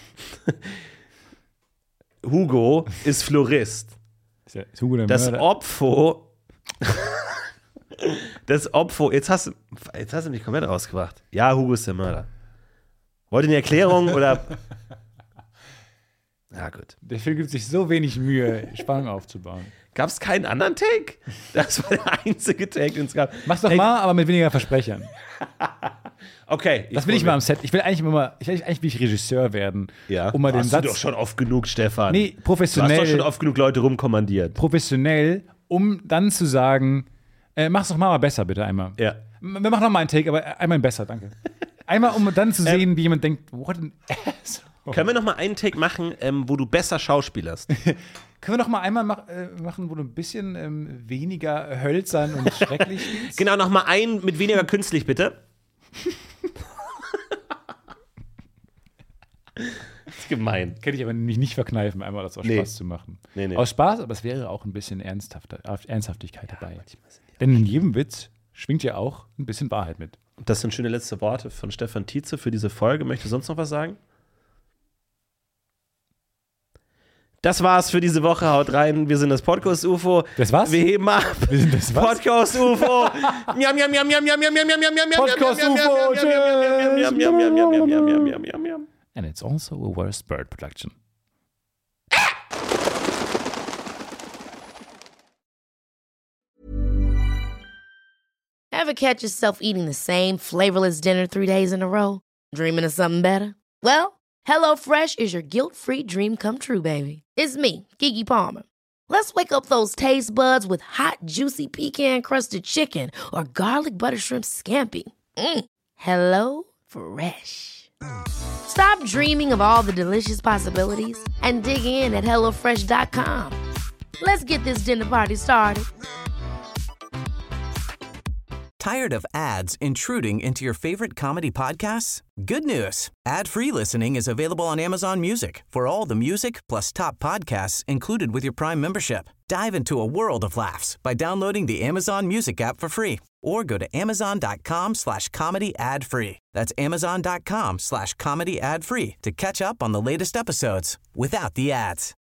Hugo ist Florist. Ist ja, ist Hugo der Das Mörder? Opfer Das Opfer, jetzt hast, du, jetzt hast du mich komplett rausgebracht. Ja, Hugo ist der Mörder. Wollt ihr eine Erklärung oder? Ja, gut. Der Film gibt sich so wenig Mühe, Spannung aufzubauen. Gab es keinen anderen Take? Das war der einzige Take, den es gab. Mach's doch Take. mal, aber mit weniger Versprechern. Okay. Das will ich mal am Set. Ich will eigentlich immer, ich will eigentlich wie ich Regisseur werden. Ja. Um mal den Hast Satz. du doch schon oft genug, Stefan. Nee, Du hast professionell. doch schon oft genug Leute rumkommandiert. professionell, um dann zu sagen, äh, mach's doch mal, mal besser, bitte einmal. Ja. Wir machen noch mal einen Take, aber einmal besser, danke. Einmal, um dann zu sehen, wie jemand denkt, what an ass. Können wir noch mal einen Take machen, ähm, wo du besser schauspielerst? Können wir noch mal einmal mach, äh, machen, wo du ein bisschen ähm, weniger hölzern und schrecklich spielst? Genau, noch mal einen mit weniger künstlich, bitte. Das ist gemein. Kann ich aber mich nicht verkneifen, einmal das aus Nee. Spaß zu machen. Nee, nee. Aus Spaß, aber es wäre auch ein bisschen ernsthafter, Ernsthaftigkeit dabei. Denn in jedem Witz schwingt ja auch ein bisschen Wahrheit mit. Das sind schöne letzte Worte von Stefan Tietze für diese Folge. Möchte sonst noch was sagen? Das war's für diese Woche. Haut rein. Wir sind das Podcast-U F O. Das war's? Wir heben ab. Wir sind das was? Podcast-U F O. Miam, miam, miam, miam, miam, miam, miam, miam, miam, miam, Podcast-U F O. miam, miam, miam, miam, miam, miam, miam, miam, miam, miam, miam. And it's also a worst bird production. Ever catch yourself eating the same flavorless dinner three days in a row? Dreaming of something better? Well, HelloFresh is your guilt-free dream come true, baby. It's me, Keke Palmer. Let's wake up those taste buds with hot, juicy pecan-crusted chicken or garlic butter shrimp scampi. Mm. Hello Fresh. Stop dreaming of all the delicious possibilities and dig in at hello fresh dot com. Let's get this dinner party started. Tired of ads intruding into your favorite comedy podcasts? Good news. Ad-free listening is available on Amazon Music for all the music plus top podcasts included with your Prime membership. Dive into a world of laughs by downloading the Amazon Music app for free or go to amazon.com slash comedy ad free. That's amazon.com slash comedy ad free to catch up on the latest episodes without the ads.